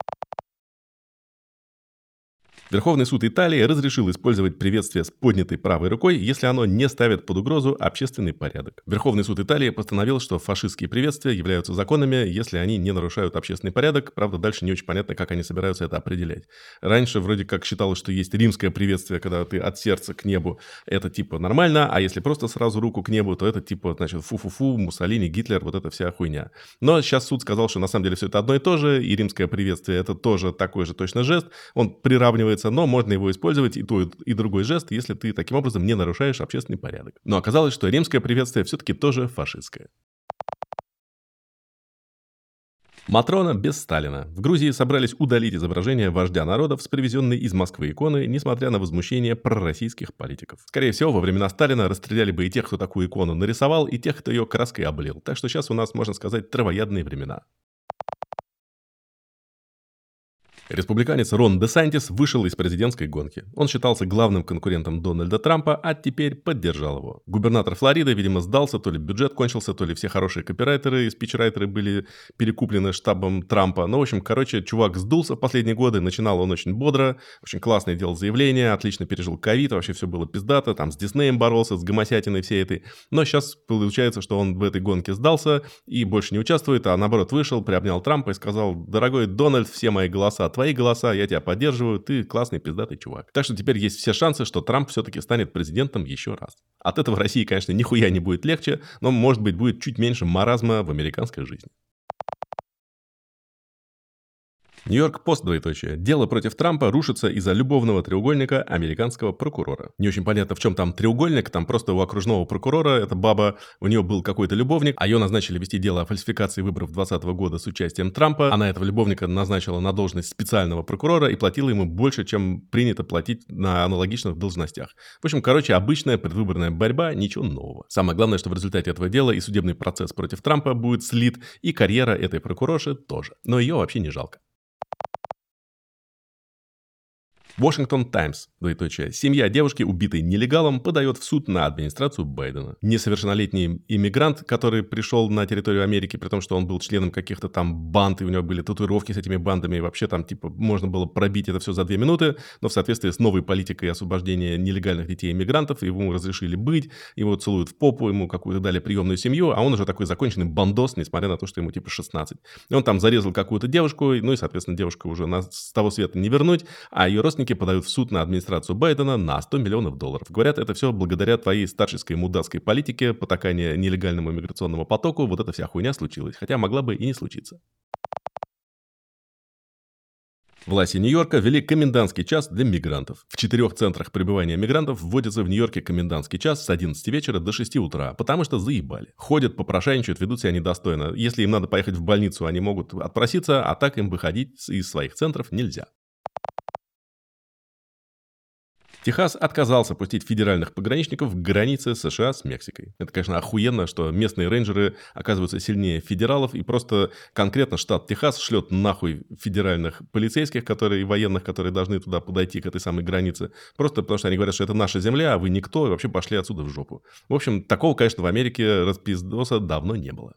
Верховный суд Италии разрешил использовать приветствие с поднятой правой рукой, если оно не ставит под угрозу общественный порядок. Верховный суд Италии постановил, что фашистские приветствия являются законными, если они не нарушают общественный порядок. Правда, дальше не очень понятно, как они собираются это определять. Раньше вроде как считалось, что есть римское приветствие, когда ты от сердца к небу, это типа нормально, а если просто сразу руку к небу, то это типа, значит, фу-фу-фу, Муссолини, Гитлер, вот эта вся хуйня. Но сейчас суд сказал, что на самом деле все это одно и то же, и римское приветствие это тоже такой же точно жест, он приравнивается, но можно его использовать и тот, и другой жест, если ты таким образом не нарушаешь общественный порядок. Но оказалось, что римское приветствие все-таки тоже фашистское. Матрона без Сталина. В Грузии собрались удалить изображение вождя народов с привезенной из Москвы иконы, несмотря на возмущение пророссийских политиков. Скорее всего, во времена Сталина расстреляли бы и тех, кто такую икону нарисовал, и тех, кто ее краской облил. Так что сейчас у нас, можно сказать, травоядные времена. Республиканец Рон Де Сантис вышел из президентской гонки. Он считался главным конкурентом Дональда Трампа, а теперь поддержал его. Губернатор Флориды, видимо, сдался, то ли бюджет кончился, то ли все хорошие копирайтеры и спичрайтеры были перекуплены штабом Трампа. Ну, в общем, короче, чувак сдулся в последние годы, начинал он очень бодро, очень классно делал заявления, отлично пережил ковид, вообще все было пиздато, там с Диснеем боролся, с гомосятиной всей этой. Но сейчас получается, что он в этой гонке сдался и больше не участвует, а наоборот вышел, приобнял Трампа и сказал: дорогой Дональд, все мои голоса твои голоса, я тебя поддерживаю, ты классный пиздатый чувак. Так что теперь есть все шансы, что Трамп все-таки станет президентом еще раз. От этого России, конечно, нихуя не будет легче, но, может быть, будет чуть меньше маразма в американской жизни. Нью-Йорк Пост, двоеточие. Дело против Трампа рушится из-за любовного треугольника американского прокурора. Не очень понятно, в чем там треугольник, там просто у окружного прокурора, эта баба, у нее был какой-то любовник, а ее назначили вести дело о фальсификации выборов двадцатого года с участием Трампа. Она этого любовника назначила на должность специального прокурора и платила ему больше, чем принято платить на аналогичных должностях. В общем, короче, обычная предвыборная борьба, ничего нового. Самое главное, что в результате этого дела и судебный процесс против Трампа будет слит, и карьера этой прокурорши тоже. Но ее вообще не жалко. Washington Times, двоеточие. Семья девушки, убитой нелегалом, подает в суд на администрацию Байдена. Несовершеннолетний иммигрант, который пришел на территорию Америки, при том, что он был членом каких-то там банд, и у него были татуировки с этими бандами, и вообще там типа можно было пробить это все за две минуты, но в соответствии с новой политикой освобождения нелегальных детей-иммигрантов ему разрешили быть, его целуют в попу, ему какую-то дали приемную семью, а он уже такой законченный бандос, несмотря на то, что ему типа шестнадцать. И он там зарезал какую-то девушку, ну и, соответственно, девушка уже на, с того света не вернуть, а ее родственники подают в суд на администрацию Байдена на сто миллионов долларов. Говорят, это все благодаря твоей старческой мудацкой политике, потакания нелегальному миграционному потоку, вот эта вся хуйня случилась, хотя могла бы и не случиться. Власти Нью-Йорка ввели комендантский час для мигрантов. В четырех центрах пребывания мигрантов вводится в Нью-Йорке комендантский час с одиннадцати вечера до шести утра, потому что заебали. Ходят, попрошайничают, ведут себя недостойно. Если им надо поехать в больницу, они могут отпроситься, а так им выходить из своих центров нельзя. Техас отказался пустить федеральных пограничников к границе США с Мексикой. Это, конечно, охуенно, что местные рейнджеры оказываются сильнее федералов, и просто конкретно штат Техас шлет нахуй федеральных полицейских, которые, военных, которые должны туда подойти, к этой самой границе, просто потому что они говорят, что это наша земля, а вы никто, и вообще пошли отсюда в жопу. В общем, такого, конечно, в Америке распиздоса давно не было.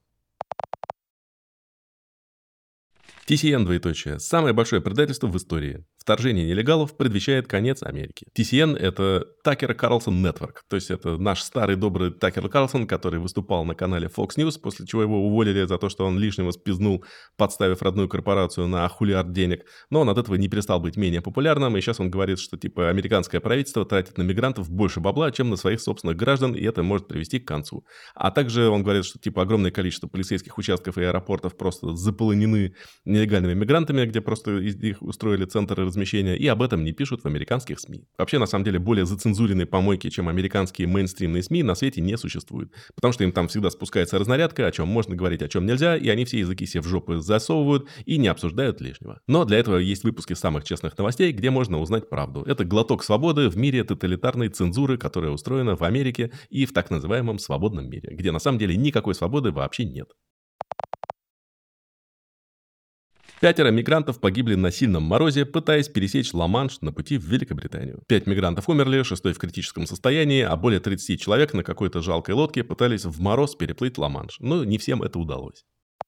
ти си эн, двоеточие. Самое большое предательство в истории. Вторжение нелегалов предвещает конец Америки. ти си эн – это Tucker Carlson Network. То есть, это наш старый добрый Такер Карлсон, который выступал на канале Fox News, после чего его уволили за то, что он лишнего спизнул, подставив родную корпорацию на хулиард денег. Но он от этого не перестал быть менее популярным, и сейчас он говорит, что типа американское правительство тратит на мигрантов больше бабла, чем на своих собственных граждан, и это может привести к концу. А также он говорит, что типа огромное количество полицейских участков и аэропортов просто заполонены нелегальными мигрантами, где просто из них устроили центры размещения, и об этом не пишут в американских СМИ. Вообще, на самом деле, более зацензуренной помойки, чем американские мейнстримные СМИ, на свете не существует. Потому что им там всегда спускается разнарядка, о чем можно говорить, о чем нельзя, и они все языки себе в жопы засовывают и не обсуждают лишнего. Но для этого есть выпуски самых честных новостей, где можно узнать правду. Это глоток свободы в мире тоталитарной цензуры, которая устроена в Америке и в так называемом свободном мире, где на самом деле никакой свободы вообще нет. Пятеро мигрантов погибли на сильном морозе, пытаясь пересечь Ла-Манш на пути в Великобританию. Пять мигрантов умерли, шестой в критическом состоянии, а более тридцати человек на какой-то жалкой лодке пытались в мороз переплыть Ла-Манш. Но не всем это удалось.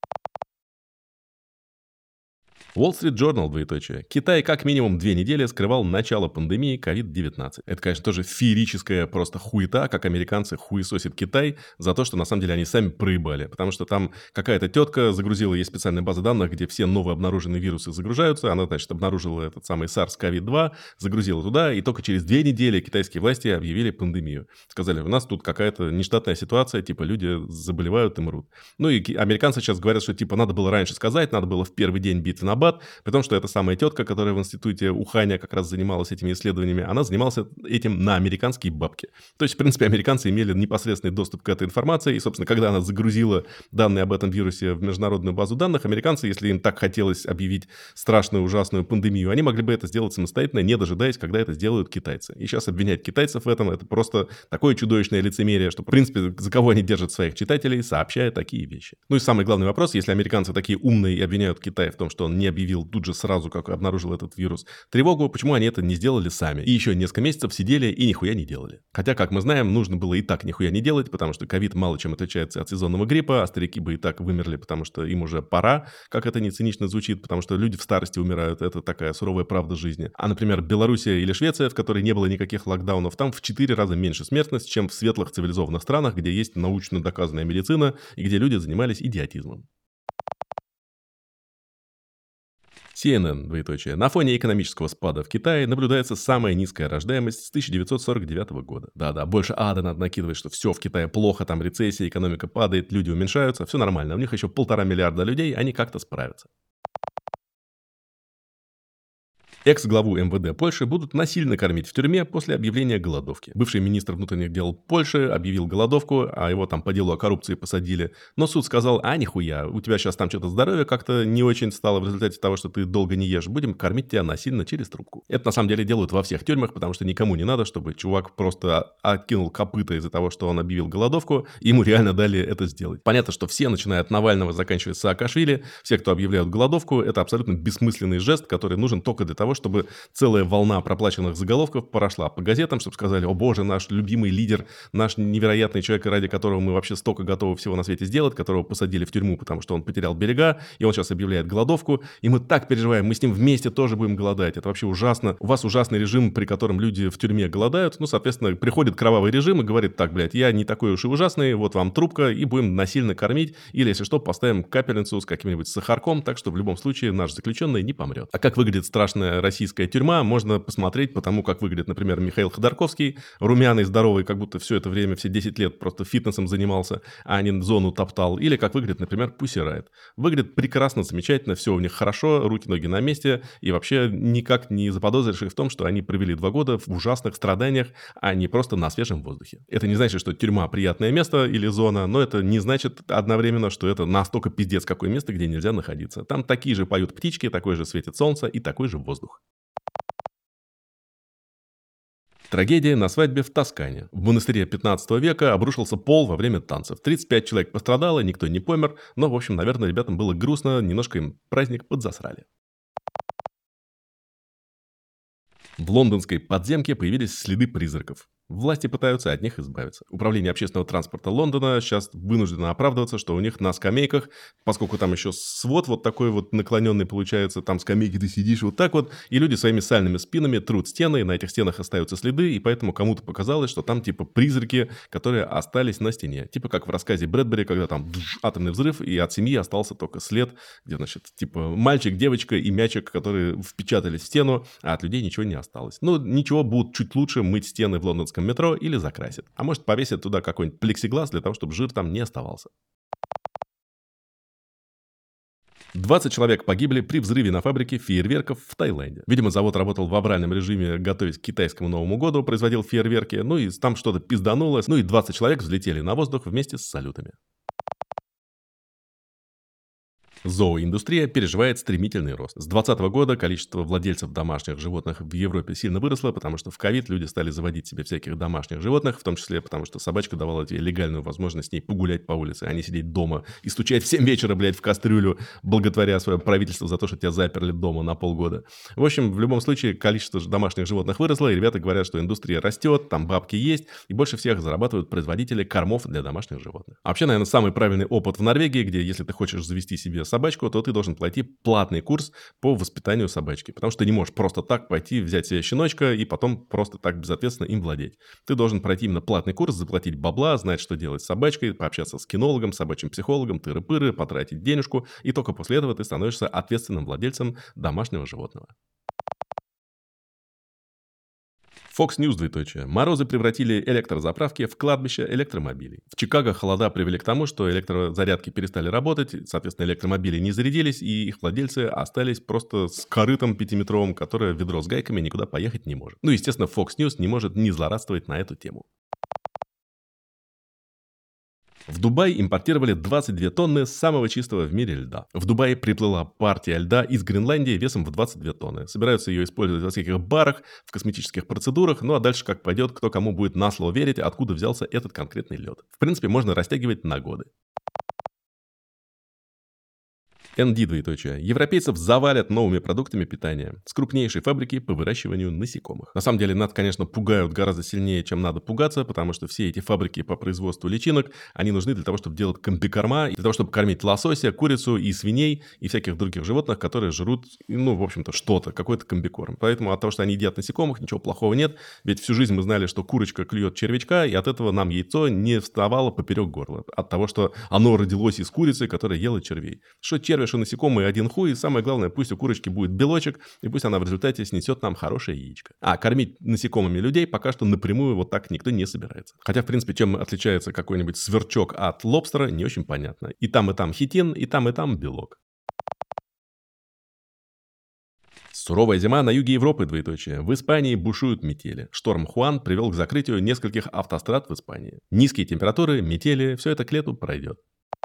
Wall Street Journal, двоеточие. Китай как минимум две недели скрывал начало пандемии ковид девятнадцать. Это, конечно, тоже феерическая просто хуета, как американцы хуесосят Китай за то, что на самом деле они сами проебали. Потому что там какая-то тетка загрузила, есть специальная база данных, где все новые обнаруженные вирусы загружаются. Она, значит, обнаружила этот самый SARS ков два, загрузила туда, и только через две недели китайские власти объявили пандемию. Сказали, у нас тут какая-то нештатная ситуация, типа люди заболевают и мрут. Ну и американцы сейчас говорят, что типа надо было раньше сказать, надо было в первый день битвы на при том, что эта самая тетка, которая в институте Уханя как раз занималась этими исследованиями, она занималась этим на американские бабки. То есть, в принципе, американцы имели непосредственный доступ к этой информации, и, собственно, когда она загрузила данные об этом вирусе в международную базу данных, американцы, если им так хотелось объявить страшную, ужасную пандемию, они могли бы это сделать самостоятельно, не дожидаясь, когда это сделают китайцы. И сейчас обвинять китайцев в этом, это просто такое чудовищное лицемерие, что, в принципе, за кого они держат своих читателей, сообщая такие вещи. Ну и самый главный вопрос, если американцы такие умные и обвиняют Китай в том, что он не объявил тут же сразу, как обнаружил этот вирус, тревогу, почему они это не сделали сами. И еще несколько месяцев сидели и нихуя не делали. Хотя, как мы знаем, нужно было и так нихуя не делать, потому что ковид мало чем отличается от сезонного гриппа, а старики бы и так вымерли, потому что им уже пора, как это не цинично звучит, потому что люди в старости умирают, это такая суровая правда жизни. А, например, Белоруссия или Швеция, в которой не было никаких локдаунов, там в четыре раза меньше смертность, чем в светлых цивилизованных странах, где есть научно доказанная медицина и где люди занимались идиотизмом. си эн эн, двоеточие. На фоне экономического спада в Китае наблюдается самая низкая рождаемость с тысяча девятьсот сорок девятого года. Да-да, больше ада надо накидывать, что все в Китае плохо, там рецессия, экономика падает, люди уменьшаются, все нормально. У них еще полтора миллиарда людей, они как-то справятся. Экс-главу эм вэ дэ Польши будут насильно кормить в тюрьме после объявления голодовки. Бывший министр внутренних дел Польши объявил голодовку, а его там по делу о коррупции посадили. Но суд сказал, а нихуя, у тебя сейчас там что-то здоровье как-то не очень стало в результате того, что ты долго не ешь. Будем кормить тебя насильно через трубку. Это на самом деле делают во всех тюрьмах, потому что никому не надо, чтобы чувак просто откинул копыта из-за того, что он объявил голодовку, и ему реально дали это сделать. Понятно, что все, начиная от Навального, заканчивая Саакашвили, все, кто объявляют голодовку, это абсолютно бессмысленный жест, который нужен только для того, чтобы целая волна проплаченных заголовков прошла по газетам, чтобы сказали, о боже, наш любимый лидер, наш невероятный человек, ради которого мы вообще столько готовы всего на свете сделать, которого посадили в тюрьму, потому что он потерял берега, и он сейчас объявляет голодовку, и мы так переживаем, мы с ним вместе тоже будем голодать. Это вообще ужасно. У вас ужасный режим, при котором люди в тюрьме голодают. Ну, соответственно, приходит кровавый режим и говорит, так, блядь, я не такой уж и ужасный, вот вам трубка, и будем насильно кормить, или, если что, поставим капельницу с каким-нибудь сахарком, так что в любом случае наш заключенный не помрет. А как выглядит страшная российская тюрьма можно посмотреть по тому, как выглядит, например, Михаил Ходорковский, румяный, здоровый, как будто все это время, все десять лет просто фитнесом занимался, а не зону топтал. Или как выглядит, например, Pussy Riot. Выглядит прекрасно, замечательно, все у них хорошо, руки-ноги на месте, и вообще никак не заподозришь их в том, что они провели два года в ужасных страданиях, а не просто на свежем воздухе. Это не значит, что тюрьма приятное место или зона, но это не значит одновременно, что это настолько пиздец какое место, где нельзя находиться. Там такие же поют птички, такой же светит солнце и такой же воздух. Трагедия на свадьбе в Тоскане. В монастыре пятнадцатого века обрушился пол во время танцев. тридцать пять человек пострадало, никто не помер, но, в общем, наверное, ребятам было грустно, немножко им праздник подзасрали. В лондонской подземке появились следы призраков. Власти пытаются от них избавиться. Управление общественного транспорта Лондона сейчас вынуждено оправдываться, что у них на скамейках, поскольку там еще свод вот такой вот наклоненный получается, там скамейки ты сидишь вот так вот, и люди своими сальными спинами трут стены, и на этих стенах остаются следы, и поэтому кому-то показалось, что там типа призраки, которые остались на стене. Типа как в рассказе Брэдбери, когда там дж, атомный взрыв, и от семьи остался только след, где, значит, типа мальчик, девочка и мячик, которые впечатались в стену, а от людей ничего не осталось. Ну, ничего, будут чуть лучше мыть стены в лондонском метро или закрасят. А может, повесят туда какой-нибудь плексиглаз для того, чтобы жир там не оставался. двадцать человек погибли при взрыве на фабрике фейерверков в Таиланде. Видимо, завод работал в авральном режиме, готовясь к китайскому Новому году, производил фейерверки, ну и там что-то пиздануло, ну и двадцать человек взлетели на воздух вместе с салютами. Зооиндустрия переживает стремительный рост. С двадцатого года количество владельцев домашних животных в Европе сильно выросло, потому что в ковид люди стали заводить себе всяких домашних животных, в том числе потому что собачка давала тебе легальную возможность с ней погулять по улице, а не сидеть дома и стучать в семь вечера, блядь, в кастрюлю, благотворя свое правительство за то, что тебя заперли дома на полгода. В общем, в любом случае, количество домашних животных выросло, и ребята говорят, что индустрия растет, там бабки есть, и больше всех зарабатывают производители кормов для домашних животных. А вообще, наверное, самый правильный опыт в Норвегии, где если ты хочешь завести себе собачку, то ты должен платить платный курс по воспитанию собачки. Потому что ты не можешь просто так пойти, взять себе щеночка и потом просто так безответственно им владеть. Ты должен пройти именно платный курс, заплатить бабла, знать, что делать с собачкой, пообщаться с кинологом, собачьим психологом, тыры-пыры, потратить денежку, и только после этого ты становишься ответственным владельцем домашнего животного. Fox News, двоеточие. Морозы превратили электрозаправки в кладбище электромобилей. В Чикаго холода привели к тому, что электрозарядки перестали работать, соответственно, электромобили не зарядились, и их владельцы остались просто с корытом пятиметровым, которое ведро с гайками никуда поехать не может. Ну, естественно, Fox News не может не злорадствовать на эту тему. В Дубай импортировали двадцать две тонны самого чистого в мире льда. В Дубае приплыла партия льда из Гренландии весом в двадцать две тонны. Собираются ее использовать во всяких барах, в косметических процедурах, ну а дальше как пойдет, кто кому будет на слово верить, откуда взялся этот конкретный лед. В принципе, можно растягивать на годы. эн ди, двоеточие. Европейцев завалят новыми продуктами питания с крупнейшей фабрики по выращиванию насекомых. На самом деле, нас, конечно, пугают гораздо сильнее, чем надо пугаться, потому что все эти фабрики по производству личинок, они нужны для того, чтобы делать комбикорма, для того, чтобы кормить лосося, курицу и свиней, и всяких других животных, которые жрут, ну, в общем-то, что-то, какой-то комбикорм. Поэтому от того, что они едят насекомых, ничего плохого нет, ведь всю жизнь мы знали, что курочка клюет червячка, и от этого нам яйцо не вставало поперек горла. От того, что оно родилось из курицы, которая ела червей. Что черви, что насекомые один хуй, и самое главное, пусть у курочки будет белочек, и пусть она в результате снесет нам хорошее яичко. А кормить насекомыми людей пока что напрямую вот так никто не собирается. Хотя, в принципе, чем отличается какой-нибудь сверчок от лобстера, не очень понятно. И там, и там хитин, и там, и там белок. Суровая зима на юге Европы, двоеточие. В Испании бушуют метели. Шторм Хуан привел к закрытию нескольких автострад в Испании. Низкие температуры, метели, все это к лету пройдет.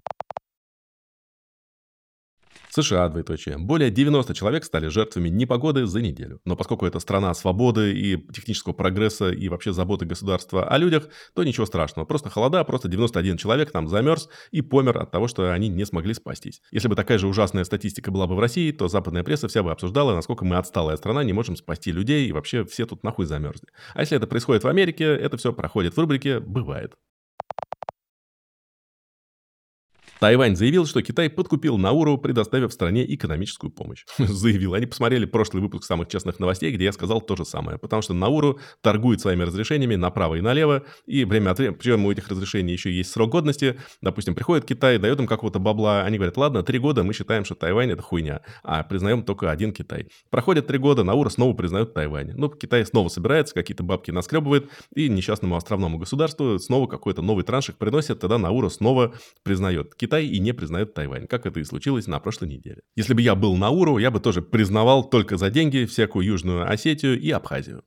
США, двоеточие. Более девяноста человек стали жертвами непогоды за неделю. Но поскольку это страна свободы и технического прогресса и вообще заботы государства о людях, то ничего страшного. Просто холода, просто девяносто один человек там замерз и помер от того, что они не смогли спастись. Если бы такая же ужасная статистика была бы в России, то западная пресса вся бы обсуждала, насколько мы отсталая страна, не можем спасти людей и вообще все тут нахуй замерзли. А если это происходит в Америке, это все проходит в рубрике «Бывает». Тайвань заявил, что Китай подкупил Науру, предоставив стране экономическую помощь. Заявил. Они посмотрели прошлый выпуск самых честных новостей, где я сказал то же самое. Потому что Науру торгует своими разрешениями направо и налево. И время от времени, причем у этих разрешений еще есть срок годности. Допустим, приходит Китай, дает им какого-то бабла. Они говорят, ладно, три года мы считаем, что Тайвань это хуйня. А признаем только один Китай. Проходит три года, Наура снова признает Тайвань. Ну, Китай снова собирается, какие-то бабки наскребывает. И несчастному островному государству снова какой-то новый транш их приносит. Тогда Наура снова признает Китай и не признает Тайвань, как это и случилось на прошлой неделе. Если бы я был Науру, я бы тоже признавал только за деньги всякую Южную Осетию и Абхазию.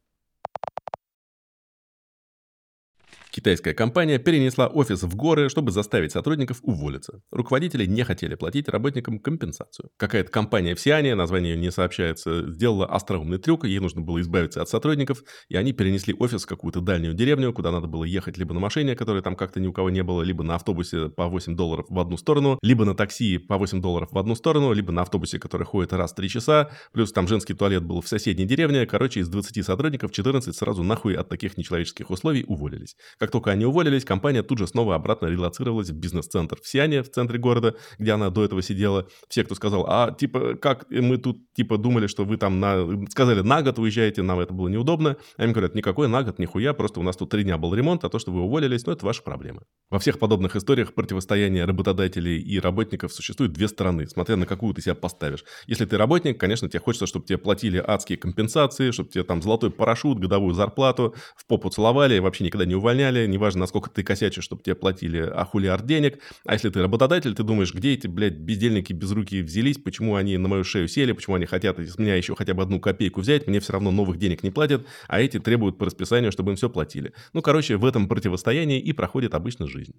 Китайская компания перенесла офис в горы, чтобы заставить сотрудников уволиться. Руководители не хотели платить работникам компенсацию. Какая-то компания в Сиане, название ее не сообщается, сделала остроумный трюк, ей нужно было избавиться от сотрудников, и они перенесли офис в какую-то дальнюю деревню, куда надо было ехать либо на машине, которой там как-то ни у кого не было, либо на автобусе по восемь долларов в одну сторону, либо на такси по восемь долларов в одну сторону, либо на автобусе, который ходит раз в три часа, плюс там женский туалет был в соседней деревне. Короче, из двадцати сотрудников четырнадцать сразу нахуй от таких нечеловеческих условий уволились. Как только они уволились, компания тут же снова обратно релоцировалась в бизнес-центр в Сиане, в центре города, где она до этого сидела. Все, кто сказал, а типа, как мы тут типа думали, что вы там на... сказали, на год уезжаете, нам это было неудобно. А им говорят, никакой на год, нихуя, просто у нас тут три дня был ремонт, а то, что вы уволились, ну это ваша проблема. Во всех подобных историях противостояния работодателей и работников существует две стороны, смотря на какую ты себя поставишь. Если ты работник, конечно, тебе хочется, чтобы тебе платили адские компенсации, чтобы тебе там золотой парашют, годовую зарплату, в попу целовали, вообще никогда не увольняли, неважно, насколько ты косячишь, чтобы тебе платили ахулиард денег. А если ты работодатель, ты думаешь, где эти, блядь, бездельники безрукие взялись, почему они на мою шею сели, почему они хотят с меня еще хотя бы одну копейку взять, мне все равно новых денег не платят, а эти требуют по расписанию, чтобы им все платили. Ну, короче, в этом противостоянии и проходит обычно жизнь.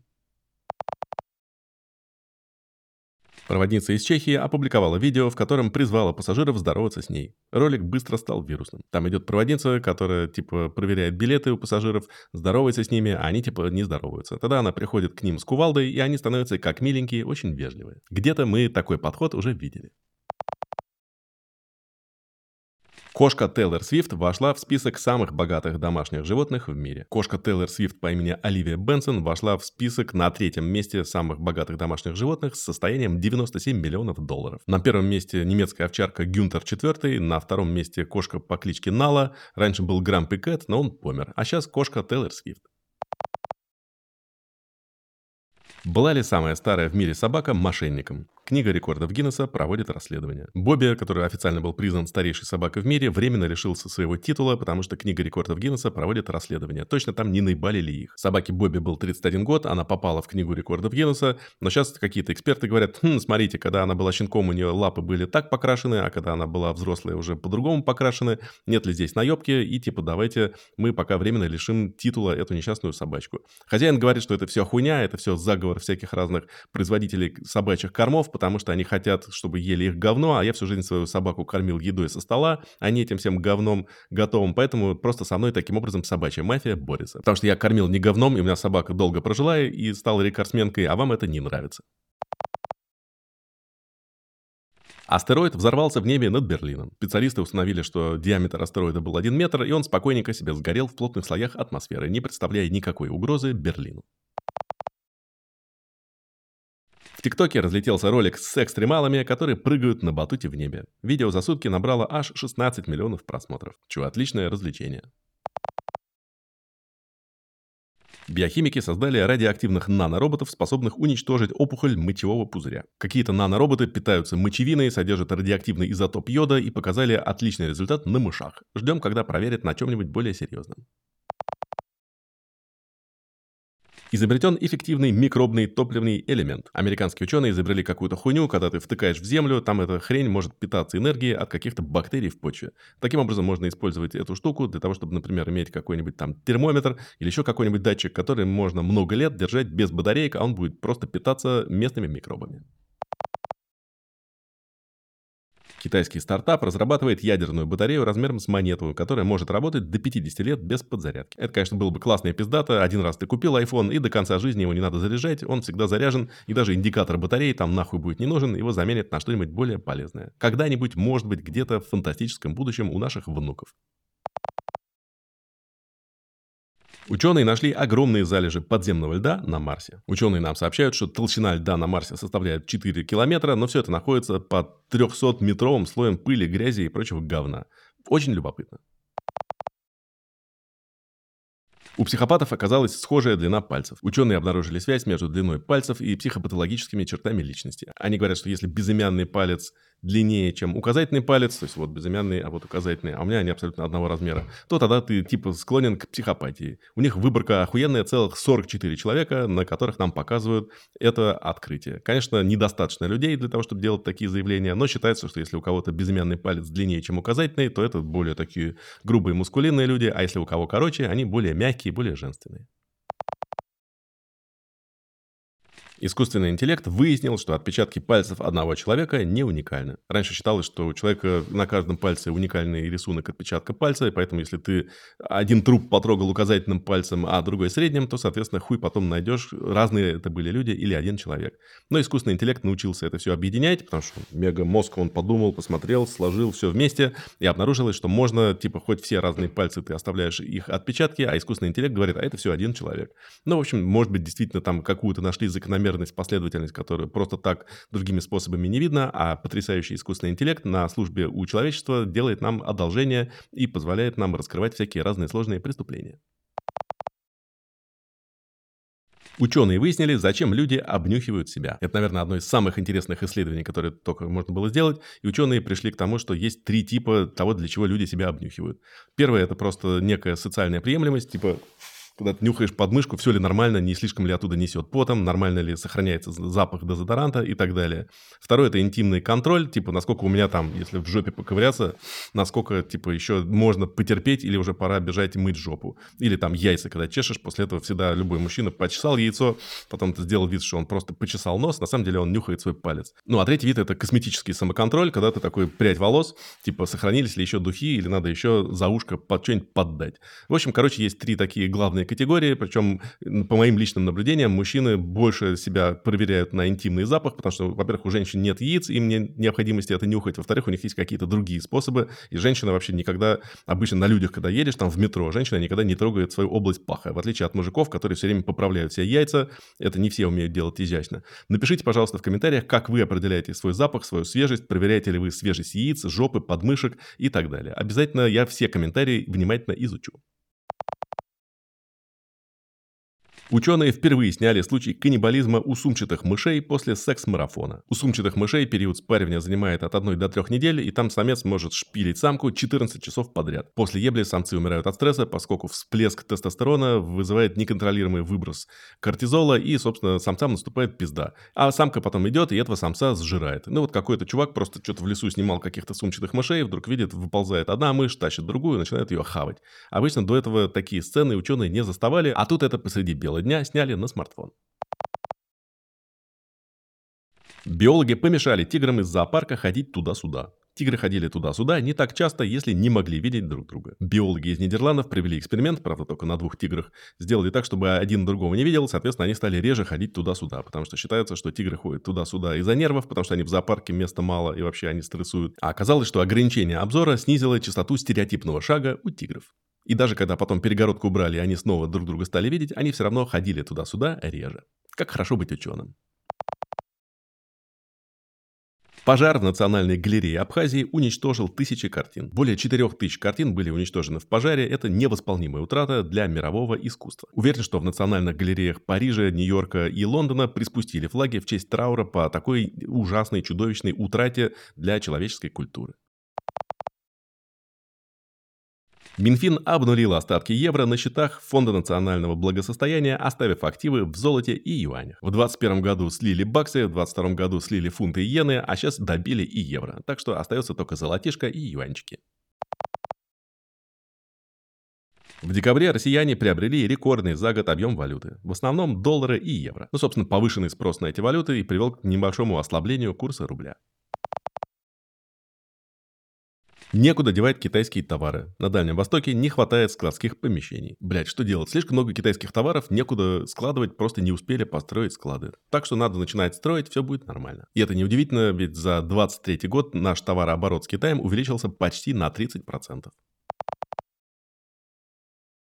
Проводница из Чехии опубликовала видео, в котором призвала пассажиров здороваться с ней. Ролик быстро стал вирусным. Там идет проводница, которая, типа, проверяет билеты у пассажиров, здоровается с ними, а они, типа, не здороваются. Тогда она приходит к ним с кувалдой, и они становятся как миленькие, очень вежливые. Где-то мы такой подход уже видели. Кошка Тейлор Свифт вошла в список самых богатых домашних животных в мире. Кошка Тейлор Свифт по имени Оливия Бенсон вошла в список на третьем месте самых богатых домашних животных с состоянием девяносто семь миллионов долларов. На первом месте немецкая овчарка Гюнтер четвертый, на втором месте кошка по кличке Нала. Раньше был Грампи Кэт, но он помер. А сейчас кошка Тейлор Свифт. Была ли самая старая в мире собака мошенником? Книга рекордов Гиннесса проводит расследование. Бобби, который официально был признан старейшей собакой в мире, временно лишился своего титула, потому что книга рекордов Гиннесса проводит расследование. Точно там не наебали ли их. Собаке Бобби был тридцать один год, она попала в книгу рекордов Гиннесса, но сейчас какие-то эксперты говорят, хм, смотрите, когда она была щенком, у нее лапы были так покрашены, а когда она была взрослая, уже по-другому покрашены. Нет ли здесь наебки? И типа давайте мы пока временно лишим титула эту несчастную собачку. Хозяин говорит, что это все хуйня, это все заговор всяких разных производителей собачьих кормов, потому что они хотят, чтобы ели их говно, а я всю жизнь свою собаку кормил едой со стола, а не этим всем говном готовым, поэтому просто со мной таким образом собачья мафия борется. Потому что я кормил не говном, и у меня собака долго прожила и стала рекордсменкой, а вам это не нравится. Астероид взорвался в небе над Берлином. Специалисты установили, что диаметр астероида был один метр, и он спокойненько себе сгорел в плотных слоях атмосферы, не представляя никакой угрозы Берлину. В ТикТоке разлетелся ролик с экстремалами, которые прыгают на батуте в небе. Видео за сутки набрало аж шестнадцать миллионов просмотров. Чего, отличное развлечение. Биохимики создали радиоактивных нанороботов, способных уничтожить опухоль мочевого пузыря. Какие-то нанороботы питаются мочевиной, содержат радиоактивный изотоп йода и показали отличный результат на мышах. Ждем, когда проверят на чем-нибудь более серьезном. Изобретен эффективный микробный топливный элемент. Американские ученые изобрели какую-то хуйню, когда ты втыкаешь в землю, там эта хрень может питаться энергией от каких-то бактерий в почве. Таким образом, можно использовать эту штуку для того, чтобы, например, иметь какой-нибудь там термометр или еще какой-нибудь датчик, который можно много лет держать без батареек, а он будет просто питаться местными микробами. Китайский стартап разрабатывает ядерную батарею размером с монету, которая может работать до пятидесяти лет без подзарядки. Это, конечно, было бы классно и пиздато. Один раз ты купил iPhone, и до конца жизни его не надо заряжать, он всегда заряжен, и даже индикатор батареи там нахуй будет не нужен, его заменят на что-нибудь более полезное. Когда-нибудь, может быть, где-то в фантастическом будущем у наших внуков. Ученые нашли огромные залежи подземного льда на Марсе. Ученые нам сообщают, что толщина льда на Марсе составляет четыре километра, но все это находится под трехсотметровым слоем пыли, грязи и прочего говна. Очень любопытно. У психопатов оказалась схожая длина пальцев. Ученые обнаружили связь между длиной пальцев и психопатологическими чертами личности. Они говорят, что если безымянный палец длиннее, чем указательный палец, то есть вот безымянный, а вот указательный, а у меня они абсолютно одного размера, то тогда ты типа склонен к психопатии. У них выборка охуенная, целых сорок четыре человека, на которых нам показывают это открытие. Конечно, недостаточно людей для того, чтобы делать такие заявления, но считается, что если у кого-то безымянный палец длиннее, чем указательный, то это более такие грубые мускулинные люди, а если у кого короче, они более мягкие, более женственные. Искусственный интеллект выяснил, что отпечатки пальцев одного человека не уникальны. Раньше считалось, что у человека на каждом пальце уникальный рисунок отпечатка пальца, и поэтому если ты один труп потрогал указательным пальцем, а другой средним, то, соответственно, хуй потом найдешь, разные это были люди или один человек. Но искусственный интеллект научился это все объединять, потому что мега-мозг, он подумал, посмотрел, сложил все вместе, и обнаружилось, что можно, типа, хоть все разные пальцы ты оставляешь их отпечатки, а искусственный интеллект говорит, а это все один человек. Ну, в общем, может быть, действительно там какую-то нашли закономерность, последовательность, которую просто так другими способами не видно, а потрясающий искусственный интеллект на службе у человечества делает нам одолжение и позволяет нам раскрывать всякие разные сложные преступления. Ученые выяснили, зачем люди обнюхивают себя. Это, наверное, одно из самых интересных исследований, которые только можно было сделать. И ученые пришли к тому, что есть три типа того, для чего люди себя обнюхивают. Первое – это просто некая социальная приемлемость, типа... Когда ты нюхаешь подмышку, все ли нормально, не слишком ли оттуда несет потом, нормально ли сохраняется запах дезодоранта и так далее. Второе – это интимный контроль, типа, насколько у меня там, если в жопе поковыряться, насколько, типа, еще можно потерпеть или уже пора бежать и мыть жопу. Или там яйца, когда чешешь, после этого всегда любой мужчина почесал яйцо, потом ты сделал вид, что он просто почесал нос, на самом деле он нюхает свой палец. Ну, а третий вид – это косметический самоконтроль, когда ты такой прядь волос, типа, сохранились ли еще духи или надо еще за ушко под что-нибудь поддать. В общем, короче, есть три такие главные категории, причем, по моим личным наблюдениям, мужчины больше себя проверяют на интимный запах, потому что, во-первых, у женщин нет яиц, им нет необходимости это нюхать, во-вторых, у них есть какие-то другие способы, и женщина вообще никогда, обычно на людях, когда едешь, там в метро, женщина никогда не трогает свою область паха, в отличие от мужиков, которые все время поправляют все яйца, это не все умеют делать изящно. Напишите, пожалуйста, в комментариях, как вы определяете свой запах, свою свежесть, проверяете ли вы свежесть яиц, жопы, подмышек и так далее. Обязательно я все комментарии внимательно изучу. Ученые впервые сняли случай каннибализма у сумчатых мышей после секс-марафона. У сумчатых мышей период спаривания занимает от одной до трех недель, и там самец может шпилить самку четырнадцать часов подряд. После ебли самцы умирают от стресса, поскольку всплеск тестостерона вызывает неконтролируемый выброс кортизола, и, собственно, самцам наступает пизда. А самка потом идет, и этого самца сжирает. Ну вот какой-то чувак просто что-то в лесу снимал каких-то сумчатых мышей, вдруг видит, выползает одна мышь, тащит другую, начинает ее хавать. Обычно до этого такие сцены ученые не заставали, а тут это посреди бела дня сняли на смартфон. Биологи помешали тиграм из зоопарка ходить туда-сюда. Тигры ходили туда-сюда не так часто, если не могли видеть друг друга. Биологи из Нидерландов провели эксперимент, правда только на двух тиграх, сделали так, чтобы один другого не видел, соответственно, они стали реже ходить туда-сюда, потому что считается, что тигры ходят туда-сюда из-за нервов, потому что они в зоопарке места мало и вообще они стрессуют. А оказалось, что ограничение обзора снизило частоту стереотипного шага у тигров. И даже когда потом перегородку убрали, и они снова друг друга стали видеть, они все равно ходили туда-сюда реже. Как хорошо быть ученым. Пожар в Национальной галерее Абхазии уничтожил тысячи картин. Более четырех тысяч картин были уничтожены в пожаре. Это невосполнимая утрата для мирового искусства. Уверен, что в национальных галереях Парижа, Нью-Йорка и Лондона приспустили флаги в честь траура по такой ужасной, чудовищной утрате для человеческой культуры. Минфин обнулил остатки евро на счетах Фонда национального благосостояния, оставив активы в золоте и юанях. В двадцать первом году слили баксы, в двадцать втором году слили фунты и иены, а сейчас добили и евро. Так что остается только золотишко и юанчики. В декабре россияне приобрели рекордный за год объем валюты. В основном доллары и евро. Ну, собственно, повышенный спрос на эти валюты и привел к небольшому ослаблению курса рубля. Некуда девать китайские товары. На Дальнем Востоке не хватает складских помещений. Блять, что делать? Слишком много китайских товаров, некуда складывать, просто не успели построить склады. Так что надо начинать строить, все будет нормально. И это неудивительно, ведь за двадцать третий год наш товарооборот с Китаем увеличился почти на тридцать процентов.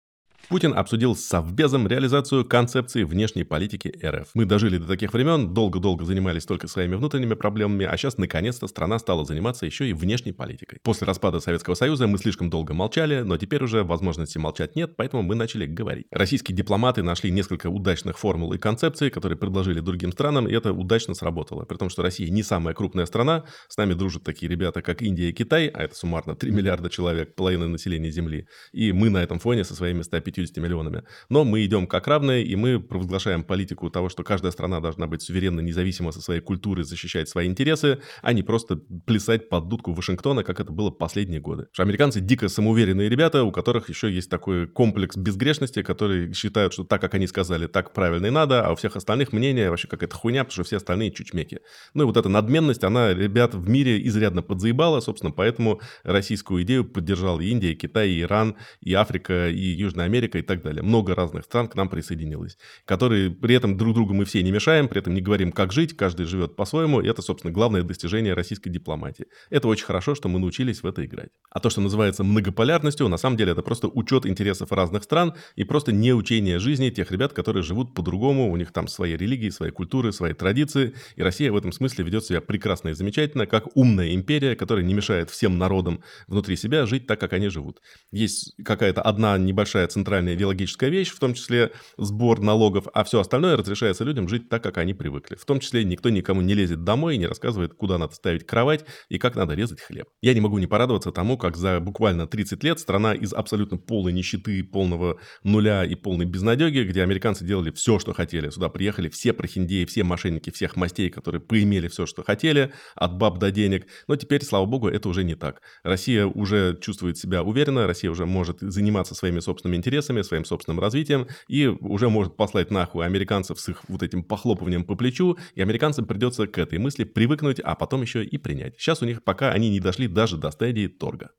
Путин обсудил с Совбезом реализацию концепции внешней политики РФ. Мы дожили до таких времен, долго-долго занимались только своими внутренними проблемами, а сейчас, наконец-то, страна стала заниматься еще и внешней политикой. После распада Советского Союза мы слишком долго молчали, но теперь уже возможности молчать нет, поэтому мы начали говорить. Российские дипломаты нашли несколько удачных формул и концепций, которые предложили другим странам, и это удачно сработало. При том, что Россия не самая крупная страна, с нами дружат такие ребята, как Индия и Китай, а это суммарно три миллиарда человек, половина населения Земли, и мы на этом фоне со своими ста пятьюдесятью миллионами. Но мы идем как равные, и мы провозглашаем политику того, что каждая страна должна быть суверенно, независимо со своей культурой, защищать свои интересы, а не просто плясать под дудку Вашингтона, как это было последние годы. Потому что американцы дико самоуверенные ребята, у которых еще есть такой комплекс безгрешности, которые считают, что так, как они сказали, так правильно и надо, а у всех остальных мнение вообще какая-то хуйня, потому что все остальные чучмеки. Ну и вот эта надменность, она ребят в мире изрядно подзаебала, собственно, поэтому российскую идею поддержал и Индия, и Китай, и Иран, и Африка, и Южная Америка, и так далее. Много разных стран к нам присоединилось, которые при этом друг другу мы все не мешаем, при этом не говорим, как жить, каждый живет по-своему, и это, собственно, главное достижение российской дипломатии. Это очень хорошо, что мы научились в это играть. А то, что называется многополярностью, на самом деле это просто учет интересов разных стран и просто не учение жизни тех ребят, которые живут по-другому, у них там свои религии, свои культуры, свои традиции, и Россия в этом смысле ведет себя прекрасно и замечательно, как умная империя, которая не мешает всем народам внутри себя жить так, как они живут. Есть какая-то одна небольшая центральная идеологическая вещь, в том числе сбор налогов, а все остальное разрешается людям жить так, как они привыкли. В том числе никто никому не лезет домой и не рассказывает, куда надо ставить кровать и как надо резать хлеб. Я не могу не порадоваться тому, как за буквально тридцать лет страна из абсолютно полной нищеты, полного нуля и полной безнадеги, где американцы делали все, что хотели. Сюда приехали все прохиндеи, все мошенники, всех мастей, которые поимели все, что хотели, от баб до денег. Но теперь, слава богу, это уже не так. Россия уже чувствует себя уверенно, Россия уже может заниматься своими собственными интересами, своим собственным развитием, и уже может послать нахуй американцев с их вот этим похлопыванием по плечу, и американцам придется к этой мысли привыкнуть, а потом еще и принять. Сейчас у них пока они не дошли даже до стадии торга.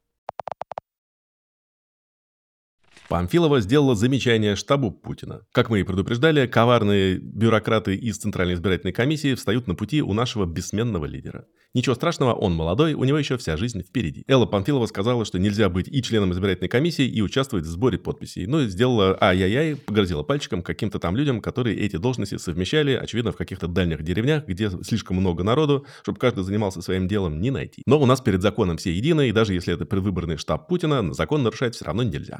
Памфилова сделала замечание штабу Путина. Как мы и предупреждали, коварные бюрократы из Центральной избирательной комиссии встают на пути у нашего бессменного лидера. Ничего страшного, он молодой, у него еще вся жизнь впереди. Элла Памфилова сказала, что нельзя быть и членом избирательной комиссии, и участвовать в сборе подписей. Ну и сделала ай-яй-яй, погрозила пальчиком каким-то там людям, которые эти должности совмещали, очевидно, в каких-то дальних деревнях, где слишком много народу, чтобы каждый занимался своим делом, не найти. Но у нас перед законом все едины, и даже если это предвыборный штаб Путина, закон нарушать все равно нельзя.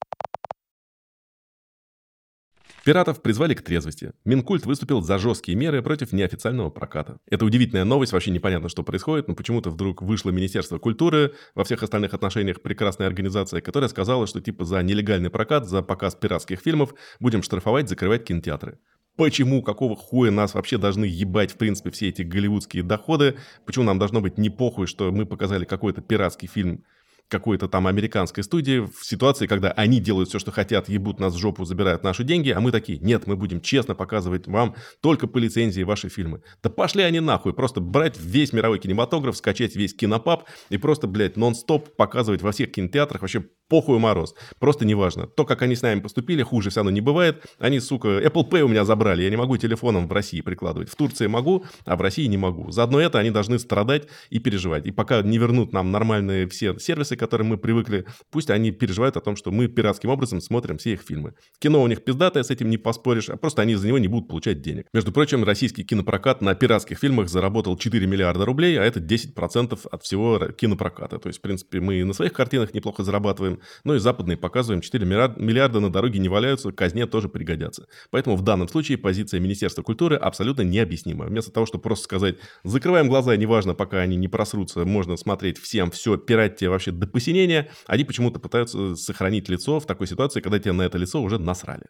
Пиратов призвали к трезвости. Минкульт выступил за жесткие меры против неофициального проката. Это удивительная новость, вообще непонятно, что происходит, но почему-то вдруг вышло Министерство культуры, во всех остальных отношениях прекрасная организация, которая сказала, что типа за нелегальный прокат, за показ пиратских фильмов будем штрафовать, закрывать кинотеатры. Почему, какого хуя нас вообще должны ебать, в принципе, все эти голливудские доходы? Почему нам должно быть не похуй, что мы показали какой-то пиратский фильм какой-то там американской студии в ситуации, когда они делают все, что хотят, ебут нас в жопу, забирают наши деньги, а мы такие, нет, мы будем честно показывать вам только по лицензии ваши фильмы. Да пошли они нахуй, просто брать весь мировой кинематограф, скачать весь кинопаб и просто, блядь, нон-стоп показывать во всех кинотеатрах, вообще похуй мороз. Просто неважно. То, как они с нами поступили, хуже все равно не бывает. Они, сука, Apple Pay у меня забрали, я не могу телефоном в России прикладывать. В Турции могу, а в России не могу. Заодно это они должны страдать и переживать. И пока не вернут нам нормальные все сервисы, к которым мы привыкли, пусть они переживают о том, что мы пиратским образом смотрим все их фильмы. Кино у них пиздатое, с этим не поспоришь, а просто они за него не будут получать денег. Между прочим, российский кинопрокат на пиратских фильмах заработал четыре миллиарда рублей, а это десять процентов от всего кинопроката. То есть, в принципе, мы и на своих картинах неплохо зарабатываем, но и западные показываем. четыре миллиарда на дороге не валяются, казне тоже пригодятся. Поэтому в данном случае позиция Министерства культуры абсолютно необъяснима. Вместо того, чтобы просто сказать, закрываем глаза, неважно, пока они не просрутся, можно смотреть всем все, пиратьте вообще до посинения, они почему-то пытаются сохранить лицо в такой ситуации, когда тебе на это лицо уже насрали.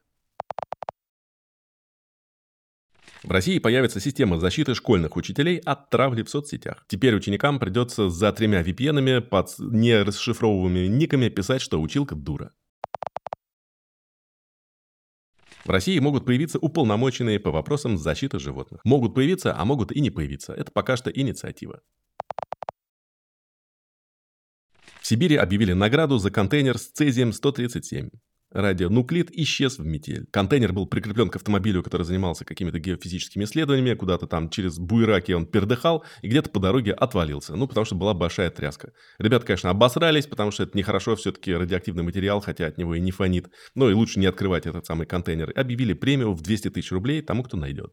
В России появится система защиты школьных учителей от травли в соцсетях. Теперь ученикам придется за тремя ви пи эн-ами под нерасшифровываемыми никами писать, что училка дура. В России могут появиться уполномоченные по вопросам защиты животных. Могут появиться, а могут и не появиться. Это пока что инициатива. В Сибири объявили награду за контейнер с цезием сто тридцать семь. Радионуклид исчез в метель. Контейнер был прикреплен к автомобилю, который занимался какими-то геофизическими исследованиями, куда-то там через буераки он пердыхал и где-то по дороге отвалился. Ну, потому что была большая тряска. Ребята, конечно, обосрались, потому что это нехорошо, все-таки радиоактивный материал, хотя от него и не фонит. Ну и лучше не открывать этот самый контейнер. Объявили премию в двести тысяч рублей тому, кто найдет.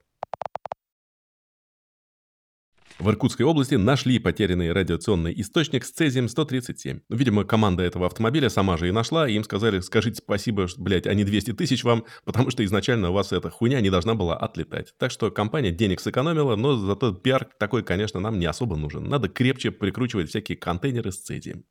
В Иркутской области нашли потерянный радиационный источник с цезием сто тридцать семь. Видимо, команда этого автомобиля сама же и нашла, и им сказали: скажите спасибо, блядь, а не двести тысяч вам, потому что изначально у вас эта хуйня не должна была отлетать. Так что компания денег сэкономила, но зато пиар такой, конечно, нам не особо нужен. Надо крепче прикручивать всякие контейнеры с цезием.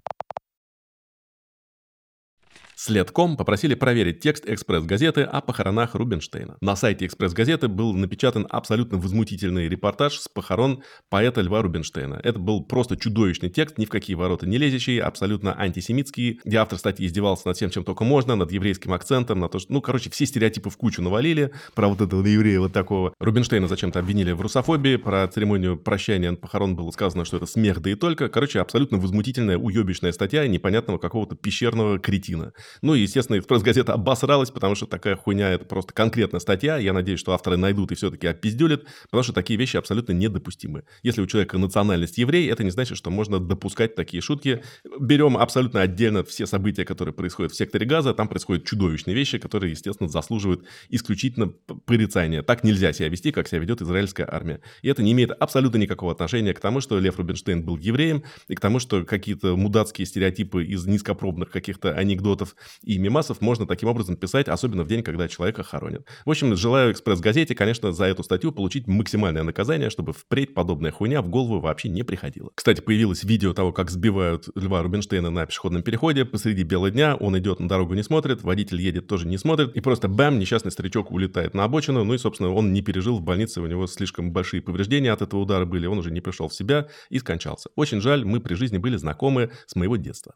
След точка ком попросили проверить текст «Экспресс-газеты» о похоронах Рубинштейна. На сайте «Экспресс-газеты» был напечатан абсолютно возмутительный репортаж с похорон поэта Льва Рубинштейна. Это был просто чудовищный текст, ни в какие ворота не лезущий, абсолютно антисемитский, где автор статьи издевался над всем, чем только можно, над еврейским акцентом, на то, что, ну, короче, все стереотипы в кучу навалили про вот этого еврея вот такого. Рубинштейна зачем-то обвинили в русофобии, про церемонию прощания похорон было сказано, что это смех, да и только. Короче, абсолютно возмутительная, уебищная статья непонятного какого-то пещерного кретина. Ну и, естественно, «Экспресс-газета» обосралась, потому что такая хуйня – это просто конкретная статья. Я надеюсь, что авторы найдут и все-таки опиздюлят, потому что такие вещи абсолютно недопустимы. Если у человека национальность еврей, это не значит, что можно допускать такие шутки. Берем абсолютно отдельно все события, которые происходят в секторе Газа. Там происходят чудовищные вещи, которые, естественно, заслуживают исключительно порицания. Так нельзя себя вести, как себя ведет израильская армия. И это не имеет абсолютно никакого отношения к тому, что Лев Рубинштейн был евреем, и к тому, что какие-то мудацкие стереотипы из низкопробных каких-то анекдотов и мемасов можно таким образом писать, особенно в день, когда человека хоронят. В общем, желаю «Экспресс-газете», конечно, за эту статью получить максимальное наказание, чтобы впредь подобная хуйня в голову вообще не приходила. Кстати, появилось видео того, как сбивают Льва Рубинштейна на пешеходном переходе посреди бела дня. Он идет на дорогу, не смотрит, водитель едет, тоже не смотрит, и просто бам, несчастный старичок улетает на обочину. Ну и, собственно, он не пережил в больнице, у него слишком большие повреждения от этого удара были, он уже не пришел в себя и скончался. Очень жаль, мы при жизни были знакомы с моего детства.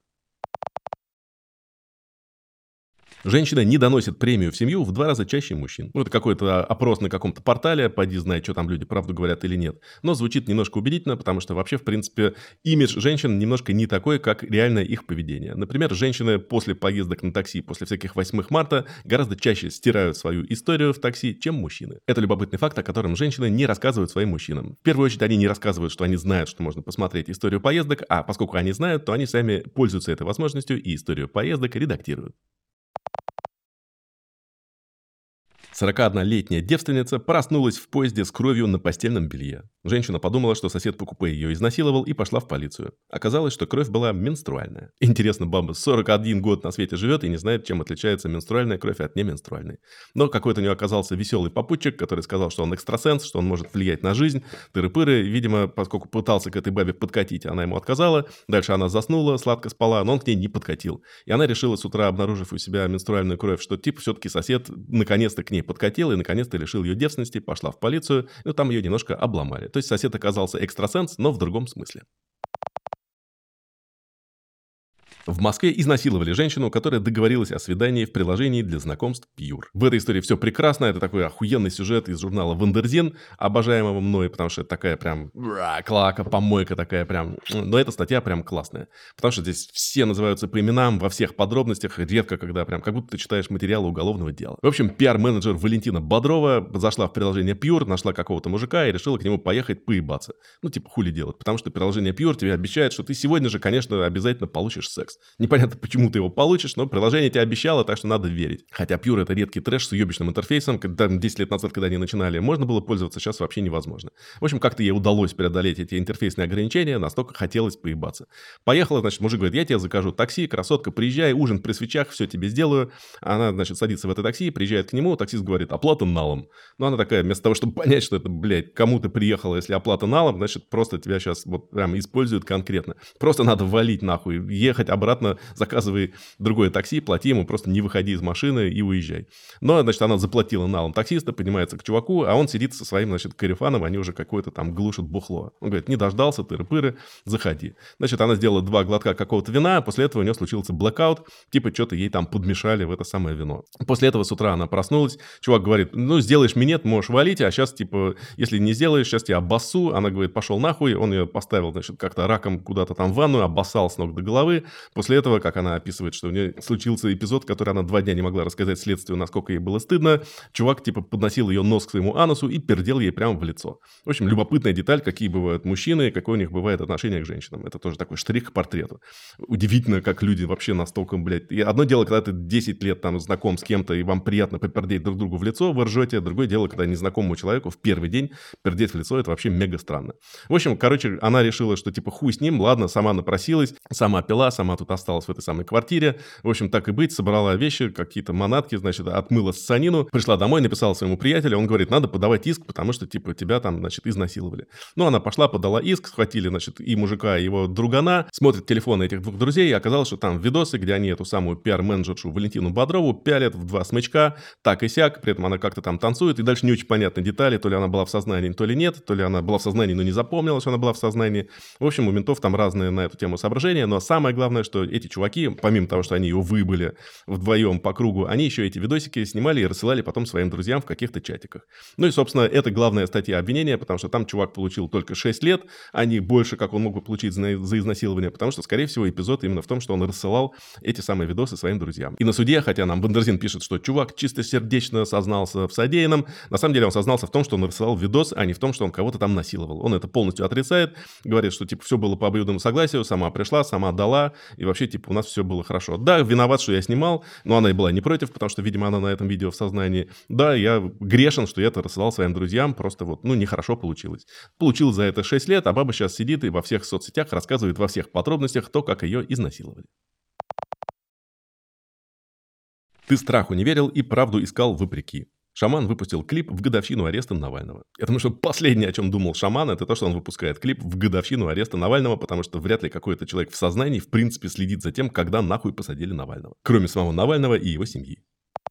Женщина не доносит премию в семью в два раза чаще мужчин. Ну, это какой-то опрос на каком-то портале, поди знает, что там люди правду говорят или нет. Но звучит немножко убедительно, потому что вообще, в принципе, имидж женщин немножко не такой, как реальное их поведение. Например, женщины после поездок на такси, после всяких восьмого марта, гораздо чаще стирают свою историю в такси, чем мужчины. Это любопытный факт, о котором женщины не рассказывают своим мужчинам. В первую очередь, они не рассказывают, что они знают, что можно посмотреть историю поездок, а поскольку они знают, то они сами пользуются этой возможностью и историю поездок редактируют. сорокаоднолетняя девственница проснулась в поезде с кровью на постельном белье. Женщина подумала, что сосед по купе ее изнасиловал, и пошла в полицию. Оказалось, что кровь была менструальная. Интересно, баба сорок один год на свете живет и не знает, чем отличается менструальная кровь от неменструальной. Но какой-то у нее оказался веселый попутчик, который сказал, что он экстрасенс, что он может влиять на жизнь. Тыры-пыры, видимо, поскольку пытался к этой бабе подкатить, она ему отказала. Дальше она заснула, сладко спала, но он к ней не подкатил. И она решила с утра, обнаружив у себя менструальную кровь, что типа все-таки сосед наконец-то к ней подкатил и наконец-то лишил ее девственности, пошла в полицию, но там ее немножко обломали. То есть сосед оказался экстрасенс, но в другом смысле. В Москве изнасиловали женщину, которая договорилась о свидании в приложении для знакомств Pure. В этой истории все прекрасно, это такой охуенный сюжет из журнала «Вандерзин», обожаемого мной, потому что это такая прям клака, помойка такая прям. Но эта статья прям классная, потому что здесь все называются по именам во всех подробностях, редко когда прям, как будто ты читаешь материалы уголовного дела. В общем, пиар-менеджер Валентина Бодрова зашла в приложение Pure, нашла какого-то мужика и решила к нему поехать поебаться. Ну, типа, хули делать, потому что приложение Pure тебе обещает, что ты сегодня же, конечно, обязательно получишь секс. Непонятно, почему ты его получишь, но приложение тебе обещало, так что надо верить. Хотя Pure — это редкий трэш с уебищным интерфейсом. Когда десять лет назад, когда они начинали, можно было пользоваться, сейчас вообще невозможно. В общем, как-то ей удалось преодолеть эти интерфейсные ограничения, настолько хотелось поебаться. Поехала, значит, мужик говорит: я тебе закажу такси, красотка, приезжай, ужин при свечах, все тебе сделаю. Она, значит, садится в это такси, приезжает к нему, таксист говорит: оплата налом. Но она такая, вместо того, чтобы понять, что это, блядь, кому ты приехала, если оплата налом, значит, просто тебя сейчас вот прям используют конкретно. Просто надо валить нахуй, ехать обратно, заказывай другое такси, плати ему, просто не выходи из машины и уезжай. Но, значит, она заплатила налом таксиста, поднимается к чуваку, а он сидит со своим, значит, корефаном, они уже какое-то там глушат бухло. Он говорит: не дождался, тыры-пыры, заходи. Значит, она сделала два глотка какого-то вина, а после этого у нее случился блэкаут, типа что-то ей там подмешали в это самое вино. После этого с утра она проснулась, чувак говорит: ну, сделаешь минет, можешь валить, а сейчас, типа, если не сделаешь, сейчас тебя обоссу. Она говорит: пошел нахуй, он ее поставил, значит, как-то раком куда-то там в ванную, обоссал с ног до головы, После этого, как она описывает, что у нее случился эпизод, который она два дня не могла рассказать следствию, насколько ей было стыдно. Чувак, типа, подносил ее нос к своему анусу и пердел ей прямо в лицо. В общем, любопытная деталь, какие бывают мужчины, какое у них бывает отношение к женщинам. Это тоже такой штрих к портрету. Удивительно, как люди вообще настолько, блядь... И одно дело, когда ты десять лет там знаком с кем-то, и вам приятно попердеть друг другу в лицо, вы ржете. Другое дело, когда незнакомому человеку в первый день пердеть в лицо, это вообще мега странно. В общем, короче, она решила, что типа хуй с ним, ладно, сама напросилась, сама пила, сама тут осталась в этой самой квартире. В общем, так и быть, собрала вещи, какие-то манатки, значит, отмыла ссанину, пришла домой, написала своему приятелю, он говорит, надо подавать иск, потому что, типа, тебя там, значит, изнасиловали. Ну, она пошла, подала иск, схватили, значит, и мужика, и его другана, смотрит телефоны этих двух друзей, и оказалось, что там видосы, где они эту самую пиар-менеджершу Валентину Бодрову пялят в два смычка, так и сяк, при этом она как-то там танцует, и дальше не очень понятны детали, то ли она была в сознании, то ли нет, то ли она была в сознании, но не запомнила, что она была в сознании. В общем, у ментов там разные на эту тему соображения, но самое главное, что эти чуваки, помимо того, что они ее выбыли вдвоем по кругу, они еще эти видосики снимали и рассылали потом своим друзьям в каких-то чатиках. Ну и, собственно, это главная статья обвинения, потому что там чувак получил только шесть лет, а не больше, как он мог бы получить за, за изнасилование, потому что, скорее всего, эпизод именно в том, что он рассылал эти самые видосы своим друзьям. И на суде, хотя нам Бандерзин пишет, что чувак чистосердечно сознался в содеянном, на самом деле он сознался в том, что он рассылал видос, а не в том, что он кого-то там насиловал. Он это полностью отрицает, говорит, что типа все было по обоюдному согласию, сама пришла, сама дала, и вообще типа у нас все было хорошо. Да, виноват, что я снимал, но она и была не против, потому что, видимо, она на этом видео в сознании. Да, я грешен, что я это рассылал своим друзьям, просто вот, ну, нехорошо получилось. Получил за это шесть лет, а баба сейчас сидит и во всех соцсетях рассказывает во всех подробностях то, как ее изнасиловали. Ты страху не верил и правду искал вопреки. Шаман выпустил клип в годовщину ареста Навального. Я думаю, что последнее, о чем думал Шаман, это то, что он выпускает клип в годовщину ареста Навального, потому что вряд ли какой-то человек в сознании в принципе следит за тем, когда нахуй посадили Навального. Кроме самого Навального и его семьи.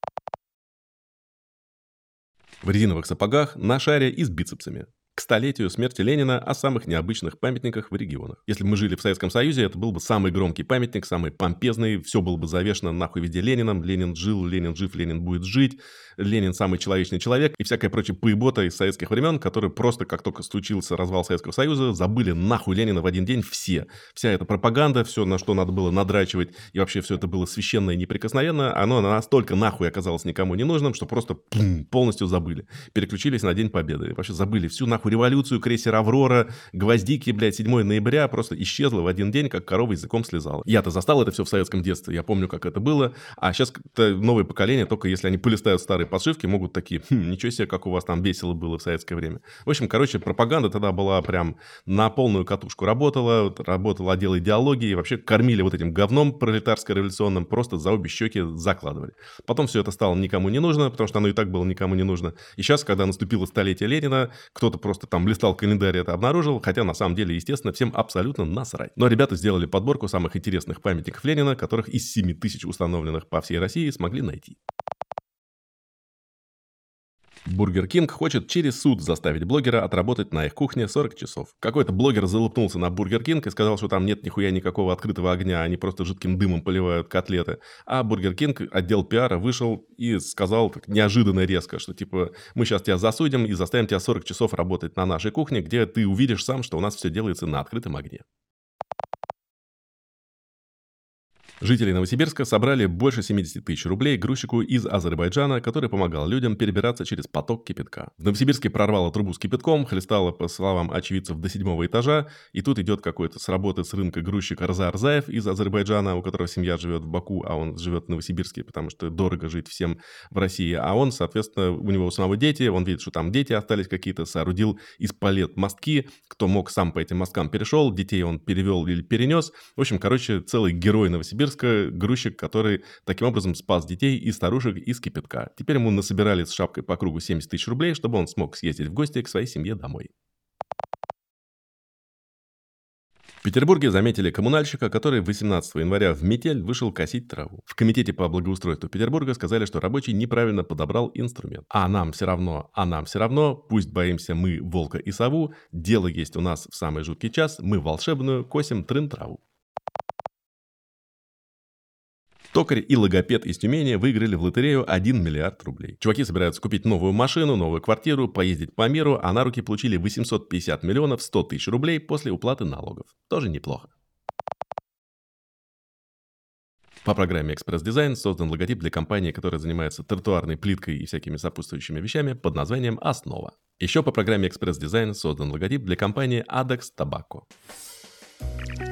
В резиновых сапогах, на шаре и с бицепсами. К столетию смерти Ленина о самых необычных памятниках в регионах. Если бы мы жили в Советском Союзе, это был бы самый громкий памятник, самый помпезный, все было бы завешено нахуй везде Лениным. Ленин жил, Ленин жив, Ленин будет жить. Ленин самый человечный человек и всякая прочая поебота из советских времен, которые просто, как только случился развал Советского Союза, забыли нахуй Ленина в один день все. Вся эта пропаганда, все, на что надо было надрачивать, и вообще все это было священно и неприкосновенно, оно настолько нахуй оказалось никому не нужным, что просто пум, полностью забыли. Переключились на День Победы. И вообще забыли всю нахуй революцию, крейсер «Аврора», гвоздики, блядь, седьмого ноября просто исчезла в один день, как корова языком слезала. Я-то застал это все в советском детстве, я помню, как это было, а сейчас новое поколение, только если они полистают старые подшивки, могут такие, хм, ничего себе, как у вас там весело было в советское время. В общем, короче, пропаганда тогда была прям на полную катушку работала, работал отдел идеологии, вообще кормили вот этим говном пролетарско-революционным, просто за обе щеки закладывали. Потом все это стало никому не нужно, потому что оно и так было никому не нужно. И сейчас, когда наступило столетие Ленина, кто-то просто там листал календарь, это обнаружил, хотя на самом деле, естественно, всем абсолютно насрать. Но ребята сделали подборку самых интересных памятников Ленина, которых из семи тысяч установленных по всей России смогли найти. Бургер Кинг хочет через суд заставить блогера отработать на их кухне сорок часов. Какой-то блогер залупнулся на Бургер Кинг и сказал, что там нет нихуя никакого открытого огня, они просто жидким дымом поливают котлеты. А Бургер Кинг, отдел пиара, вышел и сказал так неожиданно резко, что типа мы сейчас тебя засудим и заставим тебя сорок часов работать на нашей кухне, где ты увидишь сам, что у нас все делается на открытом огне. Жители Новосибирска собрали больше семидесяти тысяч рублей грузчику из Азербайджана, который помогал людям перебираться через поток кипятка. В Новосибирске прорвало трубу с кипятком, хлестало, по словам очевидцев, до седьмого этажа, и тут идет какой-то с работы с рынка грузчик Арза Арзаев из Азербайджана, у которого семья живет в Баку, а он живет в Новосибирске, потому что дорого жить всем в России, а он, соответственно, у него у самого дети, он видит, что там дети остались какие-то, соорудил из палет мостки, кто мог сам по этим мосткам перешел, детей он перевел или перенес. В общем, короче, целый герой Новосибирска, грузчик, который таким образом спас детей и старушек из кипятка. Теперь ему насобирали с шапкой по кругу семьдесят тысяч рублей, чтобы он смог съездить в гости к своей семье домой. В Петербурге заметили коммунальщика, который восемнадцатого января в метель вышел косить траву. В комитете по благоустройству Петербурга сказали, что рабочий неправильно подобрал инструмент. А нам все равно, а нам все равно, пусть боимся мы волка и сову, дело есть у нас в самый жуткий час, мы волшебную косим трын-траву. Токарь и логопед из Тюмени выиграли в лотерею один миллиард рублей. Чуваки собираются купить новую машину, новую квартиру, поездить по миру, а на руки получили восемьсот пятьдесят миллионов сто тысяч рублей после уплаты налогов. Тоже неплохо. По программе Express Design создан логотип для компании, которая занимается тротуарной плиткой и всякими сопутствующими вещами под названием «Основа». Еще по программе Express Design создан логотип для компании Addex Tobacco.